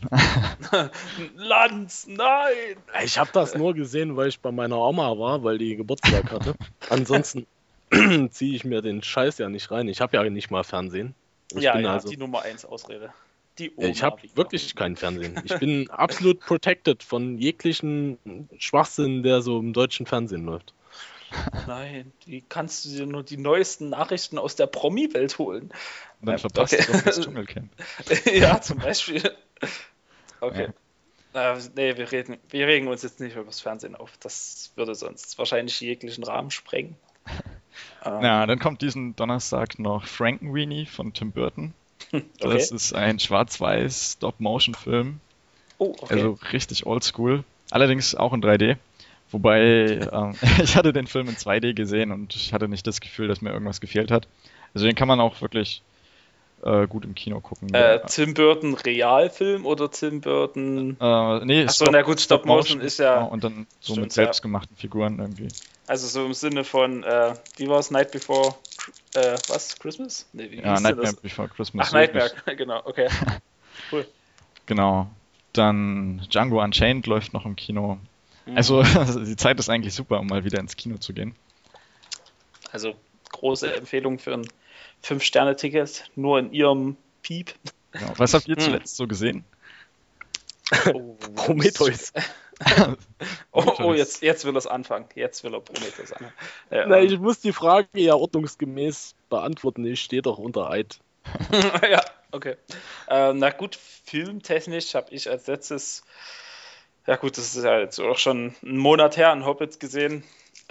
Lanz, nein! Ich habe das nur gesehen, weil ich bei meiner Oma war, weil die Geburtstag hatte. Ansonsten ziehe ich mir den Scheiß ja nicht rein. Ich habe ja nicht mal Fernsehen. Ja, bin ja, also- die Nummer 1 Ausrede. Die Oma Ich habe wieder. wirklich kein Fernsehen. Ich bin absolut protected von jeglichen Schwachsinn, der so im deutschen Fernsehen läuft. Nein, wie kannst du dir nur die neuesten Nachrichten aus der Promi-Welt holen? Und dann verpasst Okay. du doch das Dschungelcamp. Ja, zum Beispiel. Okay. Nee, wir regen uns jetzt nicht über das Fernsehen auf. Das würde sonst wahrscheinlich jeglichen Rahmen sprengen. Ja, dann kommt diesen Donnerstag noch Frankenweenie von Tim Burton. Okay. Das ist ein schwarz-weiß Stop-Motion-Film. Oh, okay. Also richtig oldschool. Allerdings auch in 3D. Wobei, ich hatte den Film in 2D gesehen und ich hatte nicht das Gefühl, dass mir irgendwas gefehlt hat. Also den kann man auch wirklich gut im Kino gucken. Tim Burton Realfilm oder Tim Burton... Nee, Achso, na gut, Stop Motion ist ja... Genau, und dann so stimmt, mit selbstgemachten Figuren irgendwie. Also so im Sinne von, wie war es, Night Before... was? Christmas? Nee, wie hieß denn Nightmare das? Before Christmas. Ach, Nightmare, genau, okay. Cool. Genau. Dann Django Unchained läuft noch im Kino. Mhm. Also die Zeit ist eigentlich super, um mal wieder ins Kino zu gehen. Also große Empfehlung für ein 5-Sterne-Ticket, nur in ihrem Piep. Genau. Was habt ihr zuletzt so gesehen? Oh, Prometheus. oh, jetzt will er es anfangen. Jetzt will er Prometheus anfangen. Na, ich muss die Frage ja ordnungsgemäß beantworten. Ich stehe doch unter Eid. Ja, okay. Na gut, filmtechnisch habe ich als letztes, ja gut, das ist ja jetzt auch schon einen Monat her, einen Hobbit gesehen.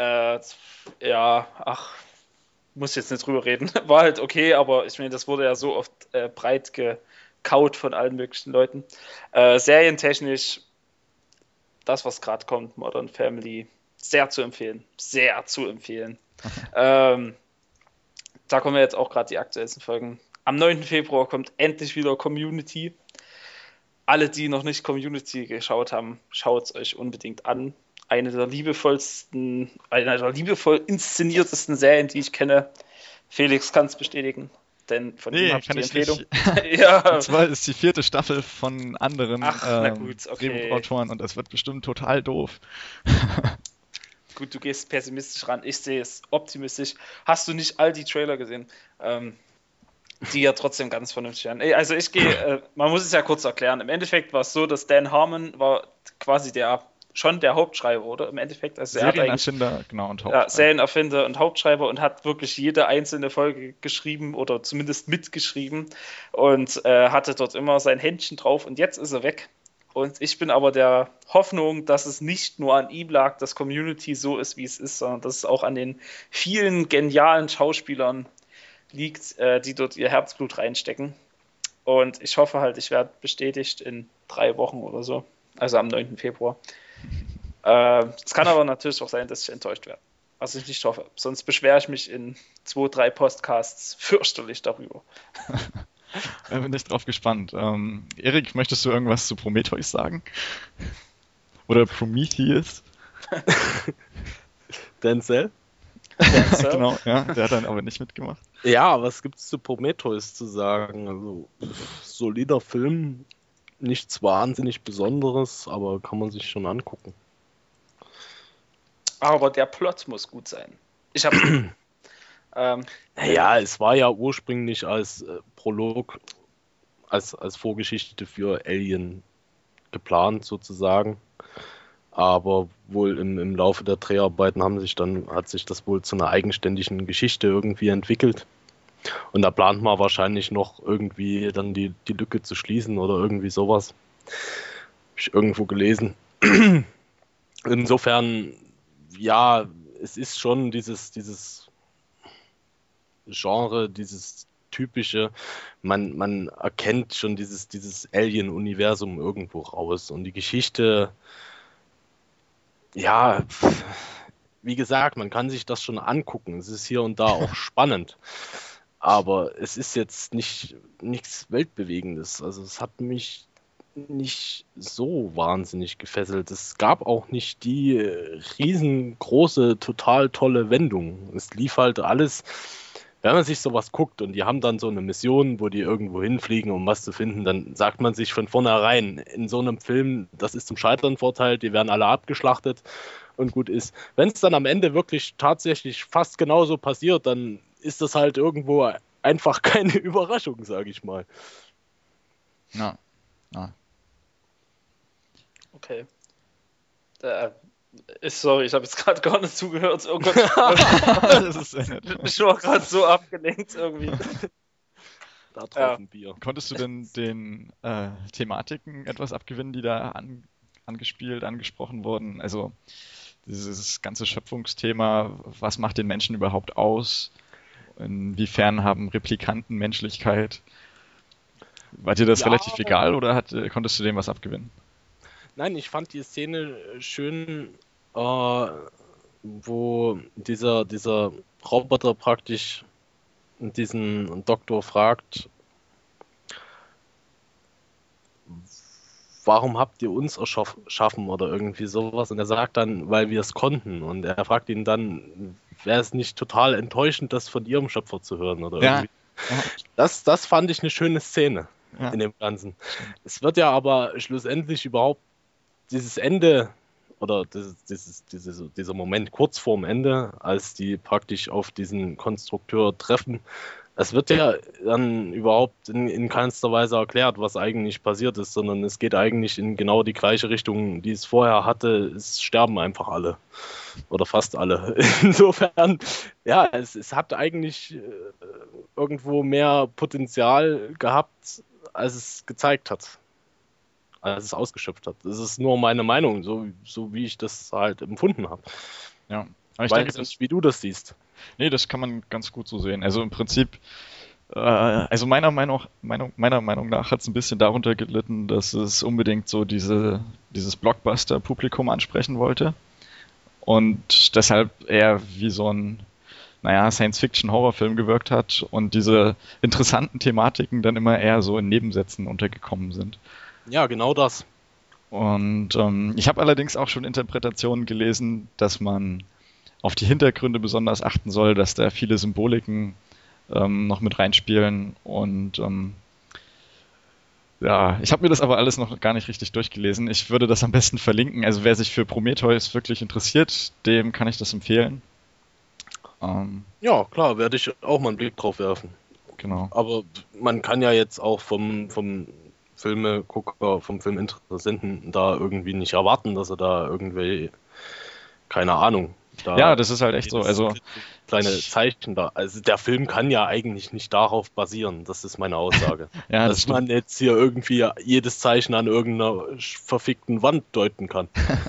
Muss jetzt nicht drüber reden. War halt okay, aber ich meine, das wurde ja so oft breit gekaut von allen möglichen Leuten. Serientechnisch, das, was gerade kommt, Modern Family, sehr zu empfehlen. Sehr zu empfehlen. Da kommen jetzt auch gerade die aktuellsten Folgen. Am 9. Februar kommt endlich wieder Community. Alle, die noch nicht Community geschaut haben, schaut es euch unbedingt an. Eine der liebevoll inszeniertesten Serien, die ich kenne. Felix kann es bestätigen, denn von ihm habe ich die Empfehlung. Ja. Und zwar ist die 4. Staffel von anderen Drehbuchautoren und das wird bestimmt total doof. Gut, du gehst pessimistisch ran, ich sehe es optimistisch. Hast du nicht all die Trailer gesehen? Die ja trotzdem ganz vernünftig waren. Also man muss es ja kurz erklären. Im Endeffekt war es so, dass Dan Harmon war quasi der Hauptschreiber, oder? Im Endeffekt. Also Serienerfinder, genau, und Hauptschreiber. Ja, Serienerfinder und Hauptschreiber und hat wirklich jede einzelne Folge geschrieben oder zumindest mitgeschrieben und hatte dort immer sein Händchen drauf und jetzt ist er weg. Und ich bin aber der Hoffnung, dass es nicht nur an ihm lag, dass Community so ist, wie es ist, sondern dass es auch an den vielen genialen Schauspielern liegt, die dort ihr Herzblut reinstecken. Und ich hoffe halt, ich werde bestätigt in 3 Wochen oder so. Also am 9. Februar. Es kann aber natürlich auch sein, dass ich enttäuscht werde. Was ich nicht hoffe. Sonst beschwere ich mich in 2, 3 Podcasts fürchterlich darüber. Da bin ich drauf gespannt. Erik, möchtest du irgendwas zu Prometheus sagen? Oder Prometheus? Denzel? Genau, ja, der hat dann aber nicht mitgemacht. Ja, was gibt's zu Prometheus zu sagen? Also, solider Film, nichts wahnsinnig Besonderes, aber kann man sich schon angucken. Aber der Plot muss gut sein. Ich habe ja, es war ja ursprünglich als Prolog, als Vorgeschichte für Alien geplant sozusagen. Aber wohl im Laufe der Dreharbeiten hat sich das wohl zu einer eigenständigen Geschichte irgendwie entwickelt. Und da plant man wahrscheinlich noch irgendwie dann die Lücke zu schließen oder irgendwie sowas. Habe ich irgendwo gelesen. Insofern, ja, es ist schon dieses Genre, dieses typische, man erkennt schon dieses Alien-Universum irgendwo raus. Und die Geschichte, ja, wie gesagt, man kann sich das schon angucken. Es ist hier und da auch spannend. Aber es ist jetzt nichts Weltbewegendes. Also es hat mich nicht so wahnsinnig gefesselt. Es gab auch nicht die riesengroße, total tolle Wendung. Es lief halt alles, wenn man sich sowas guckt und die haben dann so eine Mission, wo die irgendwo hinfliegen, um was zu finden, dann sagt man sich von vornherein, in so einem Film, das ist zum Scheitern verurteilt, die werden alle abgeschlachtet und gut ist. Wenn es dann am Ende wirklich tatsächlich fast genauso passiert, dann ist das halt irgendwo einfach keine Überraschung, sage ich mal. Ja. Okay. Sorry, ich habe jetzt gerade gar nicht zugehört. Oh Gott. Das ist ich war gerade so abgelenkt irgendwie. Da drauf ein Bier. Konntest du denn den Thematiken etwas abgewinnen, die da angesprochen wurden? Also dieses ganze Schöpfungsthema, was macht den Menschen überhaupt aus? Inwiefern haben Replikanten Menschlichkeit? War dir das relativ egal oder konntest du dem was abgewinnen? Nein, ich fand die Szene schön, wo dieser Roboter praktisch diesen Doktor fragt, warum habt ihr uns erschaffen oder irgendwie sowas? Und er sagt dann, weil wir es konnten. Und er fragt ihn dann, wäre es nicht total enttäuschend, das von ihrem Schöpfer zu hören oder Ja. irgendwie. Das fand ich eine schöne Szene in dem Ganzen. Es wird ja aber schlussendlich überhaupt dieses Ende oder dieser Moment kurz vorm Ende, als die praktisch auf diesen Konstrukteur treffen, es wird ja dann überhaupt in keinster Weise erklärt, was eigentlich passiert ist, sondern es geht eigentlich in genau die gleiche Richtung, die es vorher hatte. Es sterben einfach alle. Oder fast alle. Insofern, ja, es hat eigentlich irgendwo mehr Potenzial gehabt, als es gezeigt hat. Als es ausgeschöpft hat. Das ist nur meine Meinung, so wie ich das halt empfunden habe. Ja. Aber ich weiß denke, nicht, wie du das siehst. Nee, das kann man ganz gut so sehen. Also im Prinzip, also meiner Meinung nach hat es ein bisschen darunter gelitten, dass es unbedingt so dieses Blockbuster-Publikum ansprechen wollte und deshalb eher wie so ein, Science-Fiction-Horrorfilm gewirkt hat und diese interessanten Thematiken dann immer eher so in Nebensätzen untergekommen sind. Ja, genau das. Und ich habe allerdings auch schon Interpretationen gelesen, dass man auf die Hintergründe besonders achten soll, dass da viele Symboliken noch mit reinspielen und ich habe mir das aber alles noch gar nicht richtig durchgelesen. Ich würde das am besten verlinken. Also wer sich für Prometheus wirklich interessiert, dem kann ich das empfehlen. Ja, klar, werde ich auch mal einen Blick drauf werfen. Genau. Aber man kann ja jetzt auch vom Filmegucker, vom Filminteressenten da irgendwie nicht erwarten, dass er da irgendwie, keine Ahnung, ja, das ist halt echt so. Also kleine Zeichen da. Also der Film kann ja eigentlich nicht darauf basieren. Das ist meine Aussage. ja, dass man jetzt hier irgendwie jedes Zeichen an irgendeiner verfickten Wand deuten kann.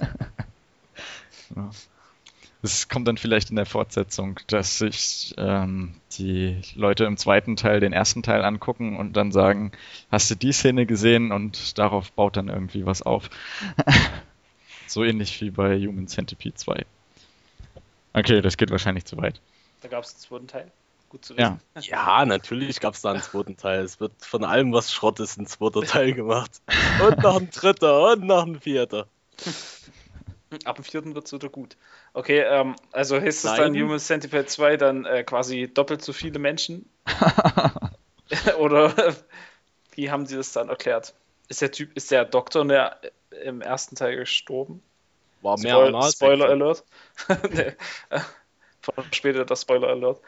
Ja. Das kommt dann vielleicht in der Fortsetzung, dass sich die Leute im zweiten Teil den ersten Teil angucken und dann sagen, hast du die Szene gesehen? Und darauf baut dann irgendwie was auf. So ähnlich wie bei Human Centipede 2. Okay, das geht wahrscheinlich zu weit. Da gab es einen zweiten Teil. Gut zu wissen. Ja, natürlich gab es da einen zweiten Teil. Es wird von allem, was Schrott ist, ein zweiter Teil gemacht. Und noch ein dritter und noch ein vierter. Ab dem vierten wird es wieder gut. Okay, also heißt es dann Human Centipede 2 dann quasi doppelt so viele Menschen? Oder wie haben sie das dann erklärt? Ist der Doktor im ersten Teil gestorben? War mehr Spoiler Alert. Später das Spoiler Alert.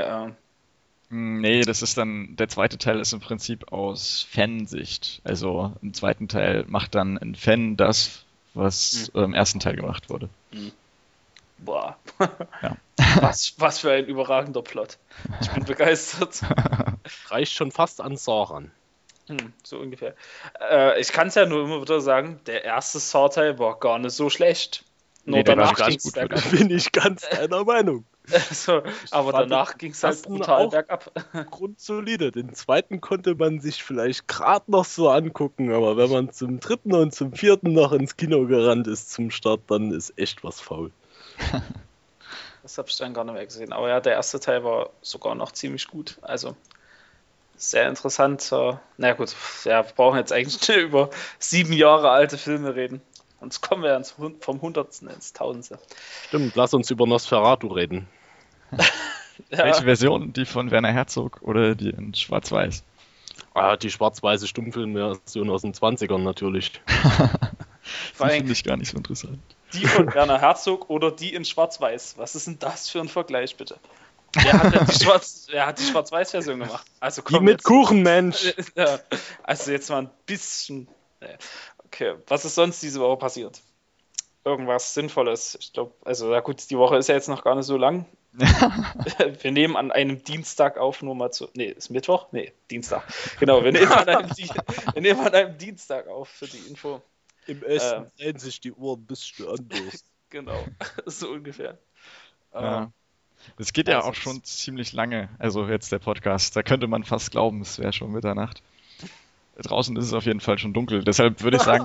Nee, das ist dann, der zweite Teil ist im Prinzip aus Fansicht. Also im zweiten Teil macht dann ein Fan das, was im ersten Teil gemacht wurde. Boah. Ja. Was für ein überragender Plot. Ich bin begeistert. Reicht schon fast an Saw. So ungefähr. Ich kann es ja nur immer wieder sagen, der erste Saw-Teil war gar nicht so schlecht. Nur danach ging es bergab. Bin ich ganz einer Meinung. So, aber danach ging es halt brutal bergab. Grundsolide. Den zweiten konnte man sich vielleicht gerade noch so angucken, aber wenn man zum dritten und zum vierten noch ins Kino gerannt ist zum Start, dann ist echt was faul. Das habe ich dann gar nicht mehr gesehen. Aber ja, der erste Teil war sogar noch ziemlich gut. Also sehr interessant. Na gut, ja, wir brauchen jetzt eigentlich nicht über 7 Jahre alte Filme reden. Sonst kommen wir vom Hundertsten ins Tausendste. Stimmt, lass uns über Nosferatu reden. Ja. Welche Version? Die von Werner Herzog oder die in Schwarz-Weiß? Die schwarz-weiße Stummfilmversion aus den 20ern natürlich. Die finde ich gar nicht so interessant. Die von Werner Herzog oder die in Schwarz-Weiß? Was ist denn das für ein Vergleich, bitte? Wer hat die Schwarz-Weiß-Version gemacht? Also die mit Kuchen, Mensch! Ja, also jetzt mal ein bisschen... Okay, was ist sonst diese Woche passiert? Irgendwas Sinnvolles? Ich glaube, also ja gut, die Woche ist ja jetzt noch gar nicht so lang. Wir nehmen an einem Dienstag auf, nur mal zu... Nee, ist Mittwoch? Nee, Dienstag. Genau, wir nehmen an einem Dienstag auf für die Info. Im Essen drehen sich die Uhr ein bisschen anders. Genau, so ungefähr. Ja. Das geht ja auch schon ziemlich lange, also jetzt der Podcast. Da könnte man fast glauben, es wäre schon Mitternacht. draußen ist es auf jeden Fall schon dunkel. Deshalb würde ich sagen,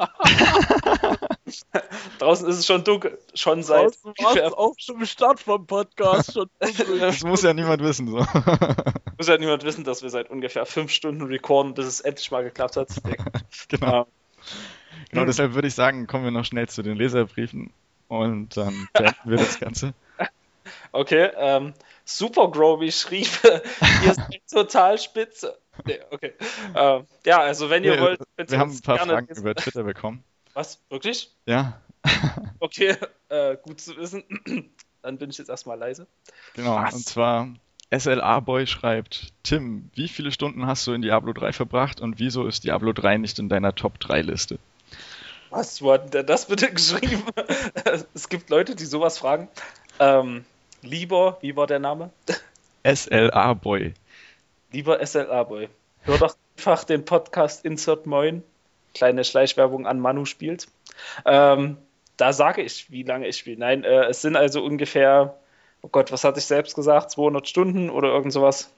Draußen ist es schon dunkel. Schon seit. auch zum Start vom Podcast schon dunkel. das muss ja niemand wissen. So. Muss ja niemand wissen, dass wir seit ungefähr 5 Stunden recorden, bis es endlich mal geklappt hat. Genau. Genau, deshalb würde ich sagen, kommen wir noch schnell zu den Leserbriefen und dann beenden wir das Ganze. Okay, Super Groby schrieb, ihr seid total spitze. Nee, okay. Ja, also wenn ihr wollt, könnt ihr wir haben uns ein paar gerne Fragen lesen. über Twitter bekommen. Was? Wirklich? Ja, Okay, gut zu wissen. Dann bin ich jetzt erstmal leise. genau. Was? Und zwar SLA-Boy schreibt, Tim, wie viele Stunden hast du in Diablo 3 verbracht und wieso ist Diablo 3 nicht in deiner Top-3-Liste? Was? Wo hat der das bitte geschrieben? Es gibt Leute, die sowas fragen. Wie war der Name? SLA-Boy. Lieber SLA-Boy, hör doch einfach den Podcast Insert Moin. Kleine Schleichwerbung an Manu spielt. Da sage ich, wie lange ich spiele. Nein, es sind also ungefähr, oh Gott, was hatte ich selbst gesagt? 200 Stunden oder irgend sowas.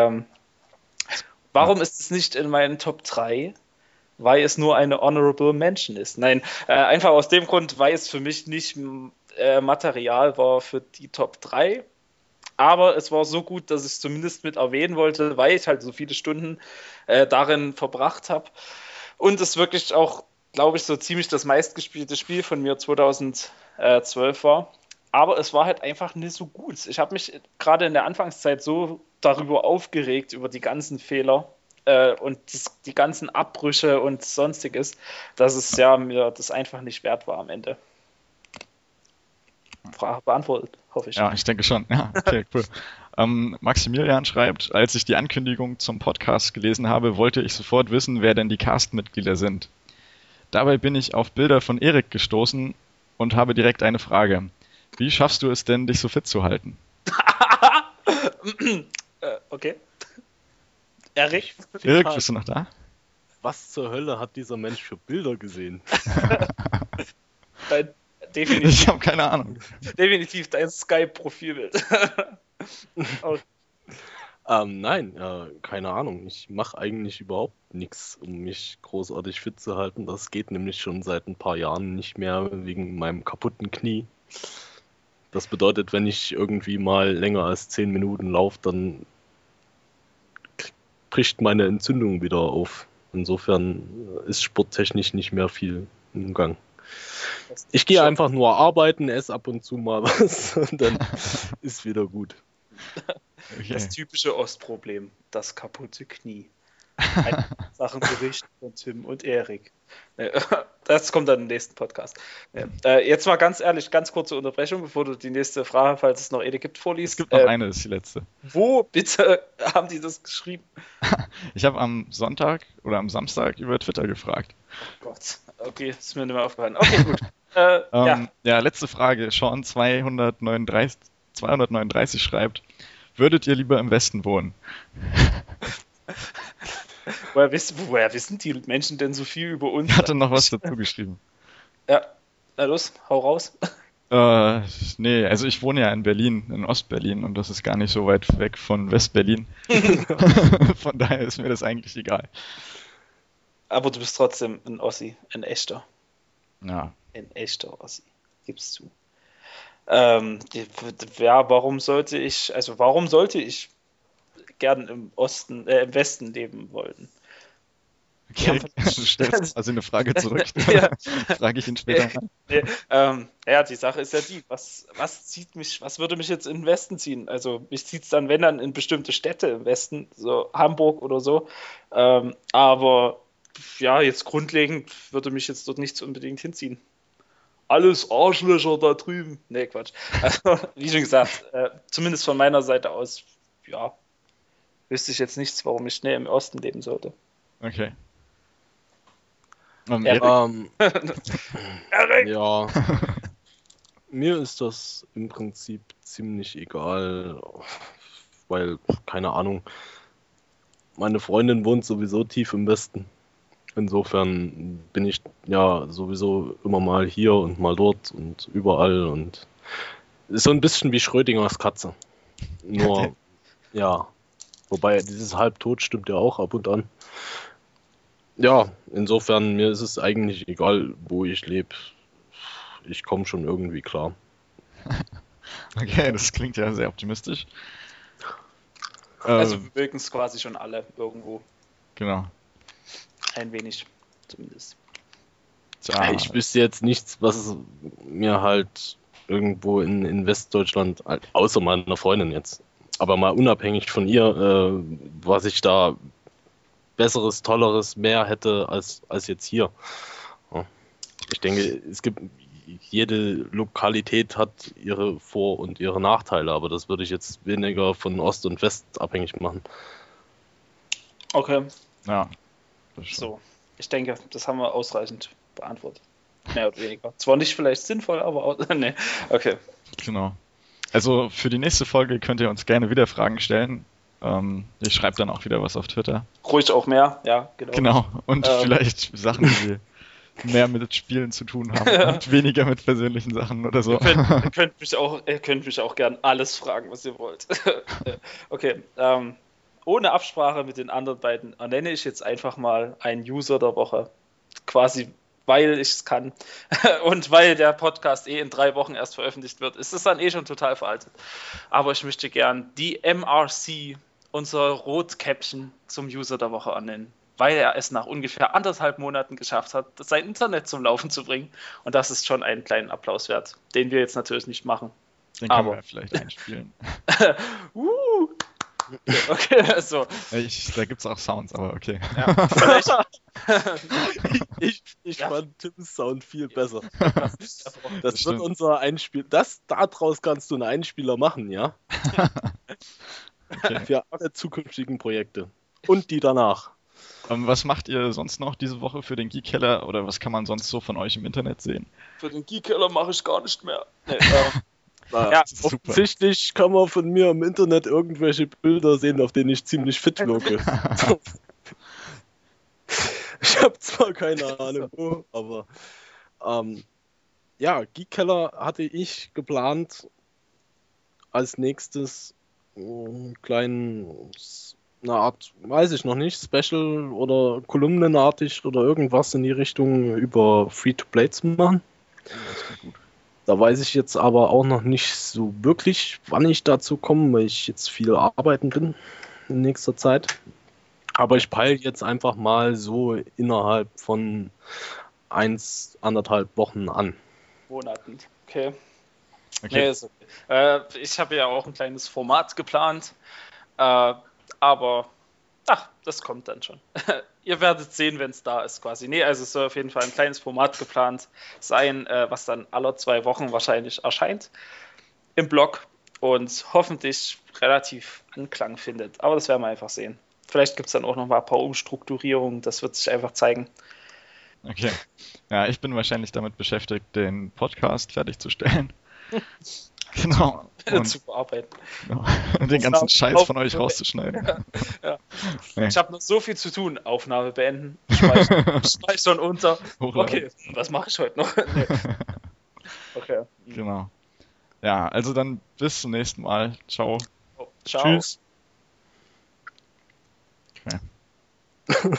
Warum ist es nicht in meinen Top 3? Weil es nur eine Honorable Mention ist. Nein, einfach aus dem Grund, weil es für mich nicht Material war für die Top 3. Aber es war so gut, dass ich es zumindest mit erwähnen wollte, weil ich halt so viele Stunden darin verbracht habe. Und es wirklich auch, glaube ich, so ziemlich das meistgespielte Spiel von mir 2012 war. Aber es war halt einfach nicht so gut. Ich habe mich gerade in der Anfangszeit so darüber aufgeregt, über die ganzen Fehler und die ganzen Abbrüche und Sonstiges, dass es ja mir das einfach nicht wert war am Ende. Frage beantwortet, hoffe ich. Ja, ich denke schon. Ja, okay, cool. Maximilian schreibt, als ich die Ankündigung zum Podcast gelesen habe, wollte ich sofort wissen, wer denn die Cast-Mitglieder sind. Dabei bin ich auf Bilder von Erik gestoßen und habe direkt eine Frage. Wie schaffst du es denn, dich so fit zu halten? Okay. Erik? Erik, bist du noch da? Was zur Hölle hat dieser Mensch für Bilder gesehen? Definitiv. Ich habe keine Ahnung. Definitiv dein Skype-Profilbild. Oh. Nein, keine Ahnung. Ich mache eigentlich überhaupt nichts, um mich großartig fit zu halten. Das geht nämlich schon seit ein paar Jahren nicht mehr wegen meinem kaputten Knie. Das bedeutet, wenn ich irgendwie mal länger als 10 Minuten laufe, dann bricht meine Entzündung wieder auf. Insofern ist sporttechnisch nicht mehr viel im Gang. Ich gehe einfach nur arbeiten, esse ab und zu mal was und dann ist wieder gut. Okay. Das typische Ostproblem, das kaputte Knie. Ein Sachenbericht von Tim und Erik. Das kommt dann im nächsten Podcast. Jetzt mal ganz ehrlich, ganz kurze Unterbrechung, bevor du die nächste Frage, falls es noch eine gibt, vorliest. Es gibt noch eine, das ist die letzte. Wo bitte haben die das geschrieben? Ich habe am Sonntag oder am Samstag über Twitter gefragt. Oh Gott, okay, ist mir nicht mehr aufgefallen. Okay, gut. Ja. Ja, letzte Frage. Sean 239 schreibt, würdet ihr lieber im Westen wohnen? Woher wissen die Menschen denn so viel über uns? Ich hatte noch was dazu geschrieben. Ja, na los, hau raus. Nee, also ich wohne ja in Berlin, in Ostberlin und das ist gar nicht so weit weg von Westberlin. Von daher ist mir das eigentlich egal. Aber du bist trotzdem ein Ossi, ein echter. Ja. Ein echter Ossi, gibst du. Ja, warum sollte ich gern im Westen leben wollen? Okay, du stellst also eine Frage zurück. Ja. Frage ich ihn später mal. Ja, die Sache ist ja die, was würde mich jetzt in den Westen ziehen? Also mich zieht es dann, wenn dann, in bestimmte Städte im Westen, so Hamburg oder so. Aber ja, jetzt grundlegend würde mich jetzt dort nichts unbedingt hinziehen. Alles Arschlöcher da drüben. Nee, Quatsch. Also, wie schon gesagt, zumindest von meiner Seite aus, ja, wüsste ich jetzt nichts, warum ich näher im Osten leben sollte. Okay. Erik? Erik? Ja, mir ist das im Prinzip ziemlich egal, weil, keine Ahnung, meine Freundin wohnt sowieso tief im Westen. Insofern bin ich ja sowieso immer mal hier und mal dort und überall und ist so ein bisschen wie Schrödingers Katze. Nur, ja, wobei dieses Halbtot stimmt ja auch ab und an. Ja, insofern, mir ist es eigentlich egal, wo ich lebe. Ich komme schon irgendwie klar. Okay, das klingt ja sehr optimistisch. Also wir mögen es quasi schon alle irgendwo. Genau. Ein wenig, zumindest. Tja, Ich wüsste jetzt nichts, was mir halt irgendwo in Westdeutschland, halt, außer meiner Freundin jetzt, aber mal unabhängig von ihr, was ich da Besseres, Tolleres, mehr hätte als jetzt hier. Ja. Ich denke, jede Lokalität hat ihre Vor- und ihre Nachteile, aber das würde ich jetzt weniger von Ost und West abhängig machen. Okay, ja. Das schon. so. Ich denke, das haben wir ausreichend beantwortet. Mehr oder weniger. Zwar nicht vielleicht sinnvoll, aber nee. Okay. Genau. Also für die nächste Folge könnt ihr uns gerne wieder Fragen stellen. Ich schreibe dann auch wieder was auf Twitter. Ruhig auch mehr, ja, genau. Genau. Und vielleicht Sachen, die mehr mit Spielen zu tun haben und weniger mit persönlichen Sachen oder so. Ihr könnt mich auch gern alles fragen, was ihr wollt. Okay, ohne Absprache mit den anderen beiden ernenne ich jetzt einfach mal einen User der Woche. Quasi, weil ich es kann. Und weil der Podcast in 3 Wochen erst veröffentlicht wird, ist es dann schon total veraltet. Aber ich möchte gern die MRC, unser Rotkäppchen, zum User der Woche ernennen. Weil er es nach ungefähr 1,5 Monaten geschafft hat, sein Internet zum Laufen zu bringen. Und das ist schon einen kleinen Applaus wert, den wir jetzt natürlich nicht machen. Den können wir vielleicht einspielen. Okay, so. Da gibt es auch Sounds, aber okay. Ja, vielleicht. Ich fand Tims Sound viel besser. Das wird stimmt. unser Einspiel. Daraus kannst du einen Einspieler machen, ja? Okay. Für alle zukünftigen Projekte. Und die danach. Was macht ihr sonst noch diese Woche für den Geek-Keller oder was kann man sonst so von euch im Internet sehen? Für den Geek-Keller mache ich gar nicht mehr. Nee, Ja, offensichtlich kann man von mir im Internet irgendwelche Bilder sehen, auf denen ich ziemlich fit wirke. Ich habe zwar keine Ahnung wo, aber ja, Geek-Keller hatte ich geplant als nächstes eine Art, weiß ich noch nicht, Special oder kolumnenartig oder irgendwas in die Richtung über Free-to-Play zu machen. Das klingt gut. Da weiß ich jetzt aber auch noch nicht so wirklich, wann ich dazu komme, weil ich jetzt viel arbeiten bin in nächster Zeit. Aber ich peile jetzt einfach mal so innerhalb von 1,5 Wochen an. Monaten. Okay. Okay. Nee, ist okay. Ich habe ja auch ein kleines Format geplant. Aber das kommt dann schon. Ihr werdet sehen, wenn es da ist quasi. Nee, also es soll auf jeden Fall ein kleines Format geplant sein, was dann alle 2 Wochen wahrscheinlich erscheint im Blog und hoffentlich relativ Anklang findet. Aber das werden wir einfach sehen. Vielleicht gibt es dann auch noch mal ein paar Umstrukturierungen. Das wird sich einfach zeigen. Okay. Ja, ich bin wahrscheinlich damit beschäftigt, den Podcast fertigzustellen. Genau. Zu bearbeiten. Genau. Und den ganzen Scheiß von euch rauszuschneiden. Ja. Nee. Ich habe noch so viel zu tun. Aufnahme beenden, speichern unter. Hochladen. Okay, was mache ich heute noch? Nee. Okay. Genau. Ja, also dann bis zum nächsten Mal. Ciao. Ciao. Tschüss.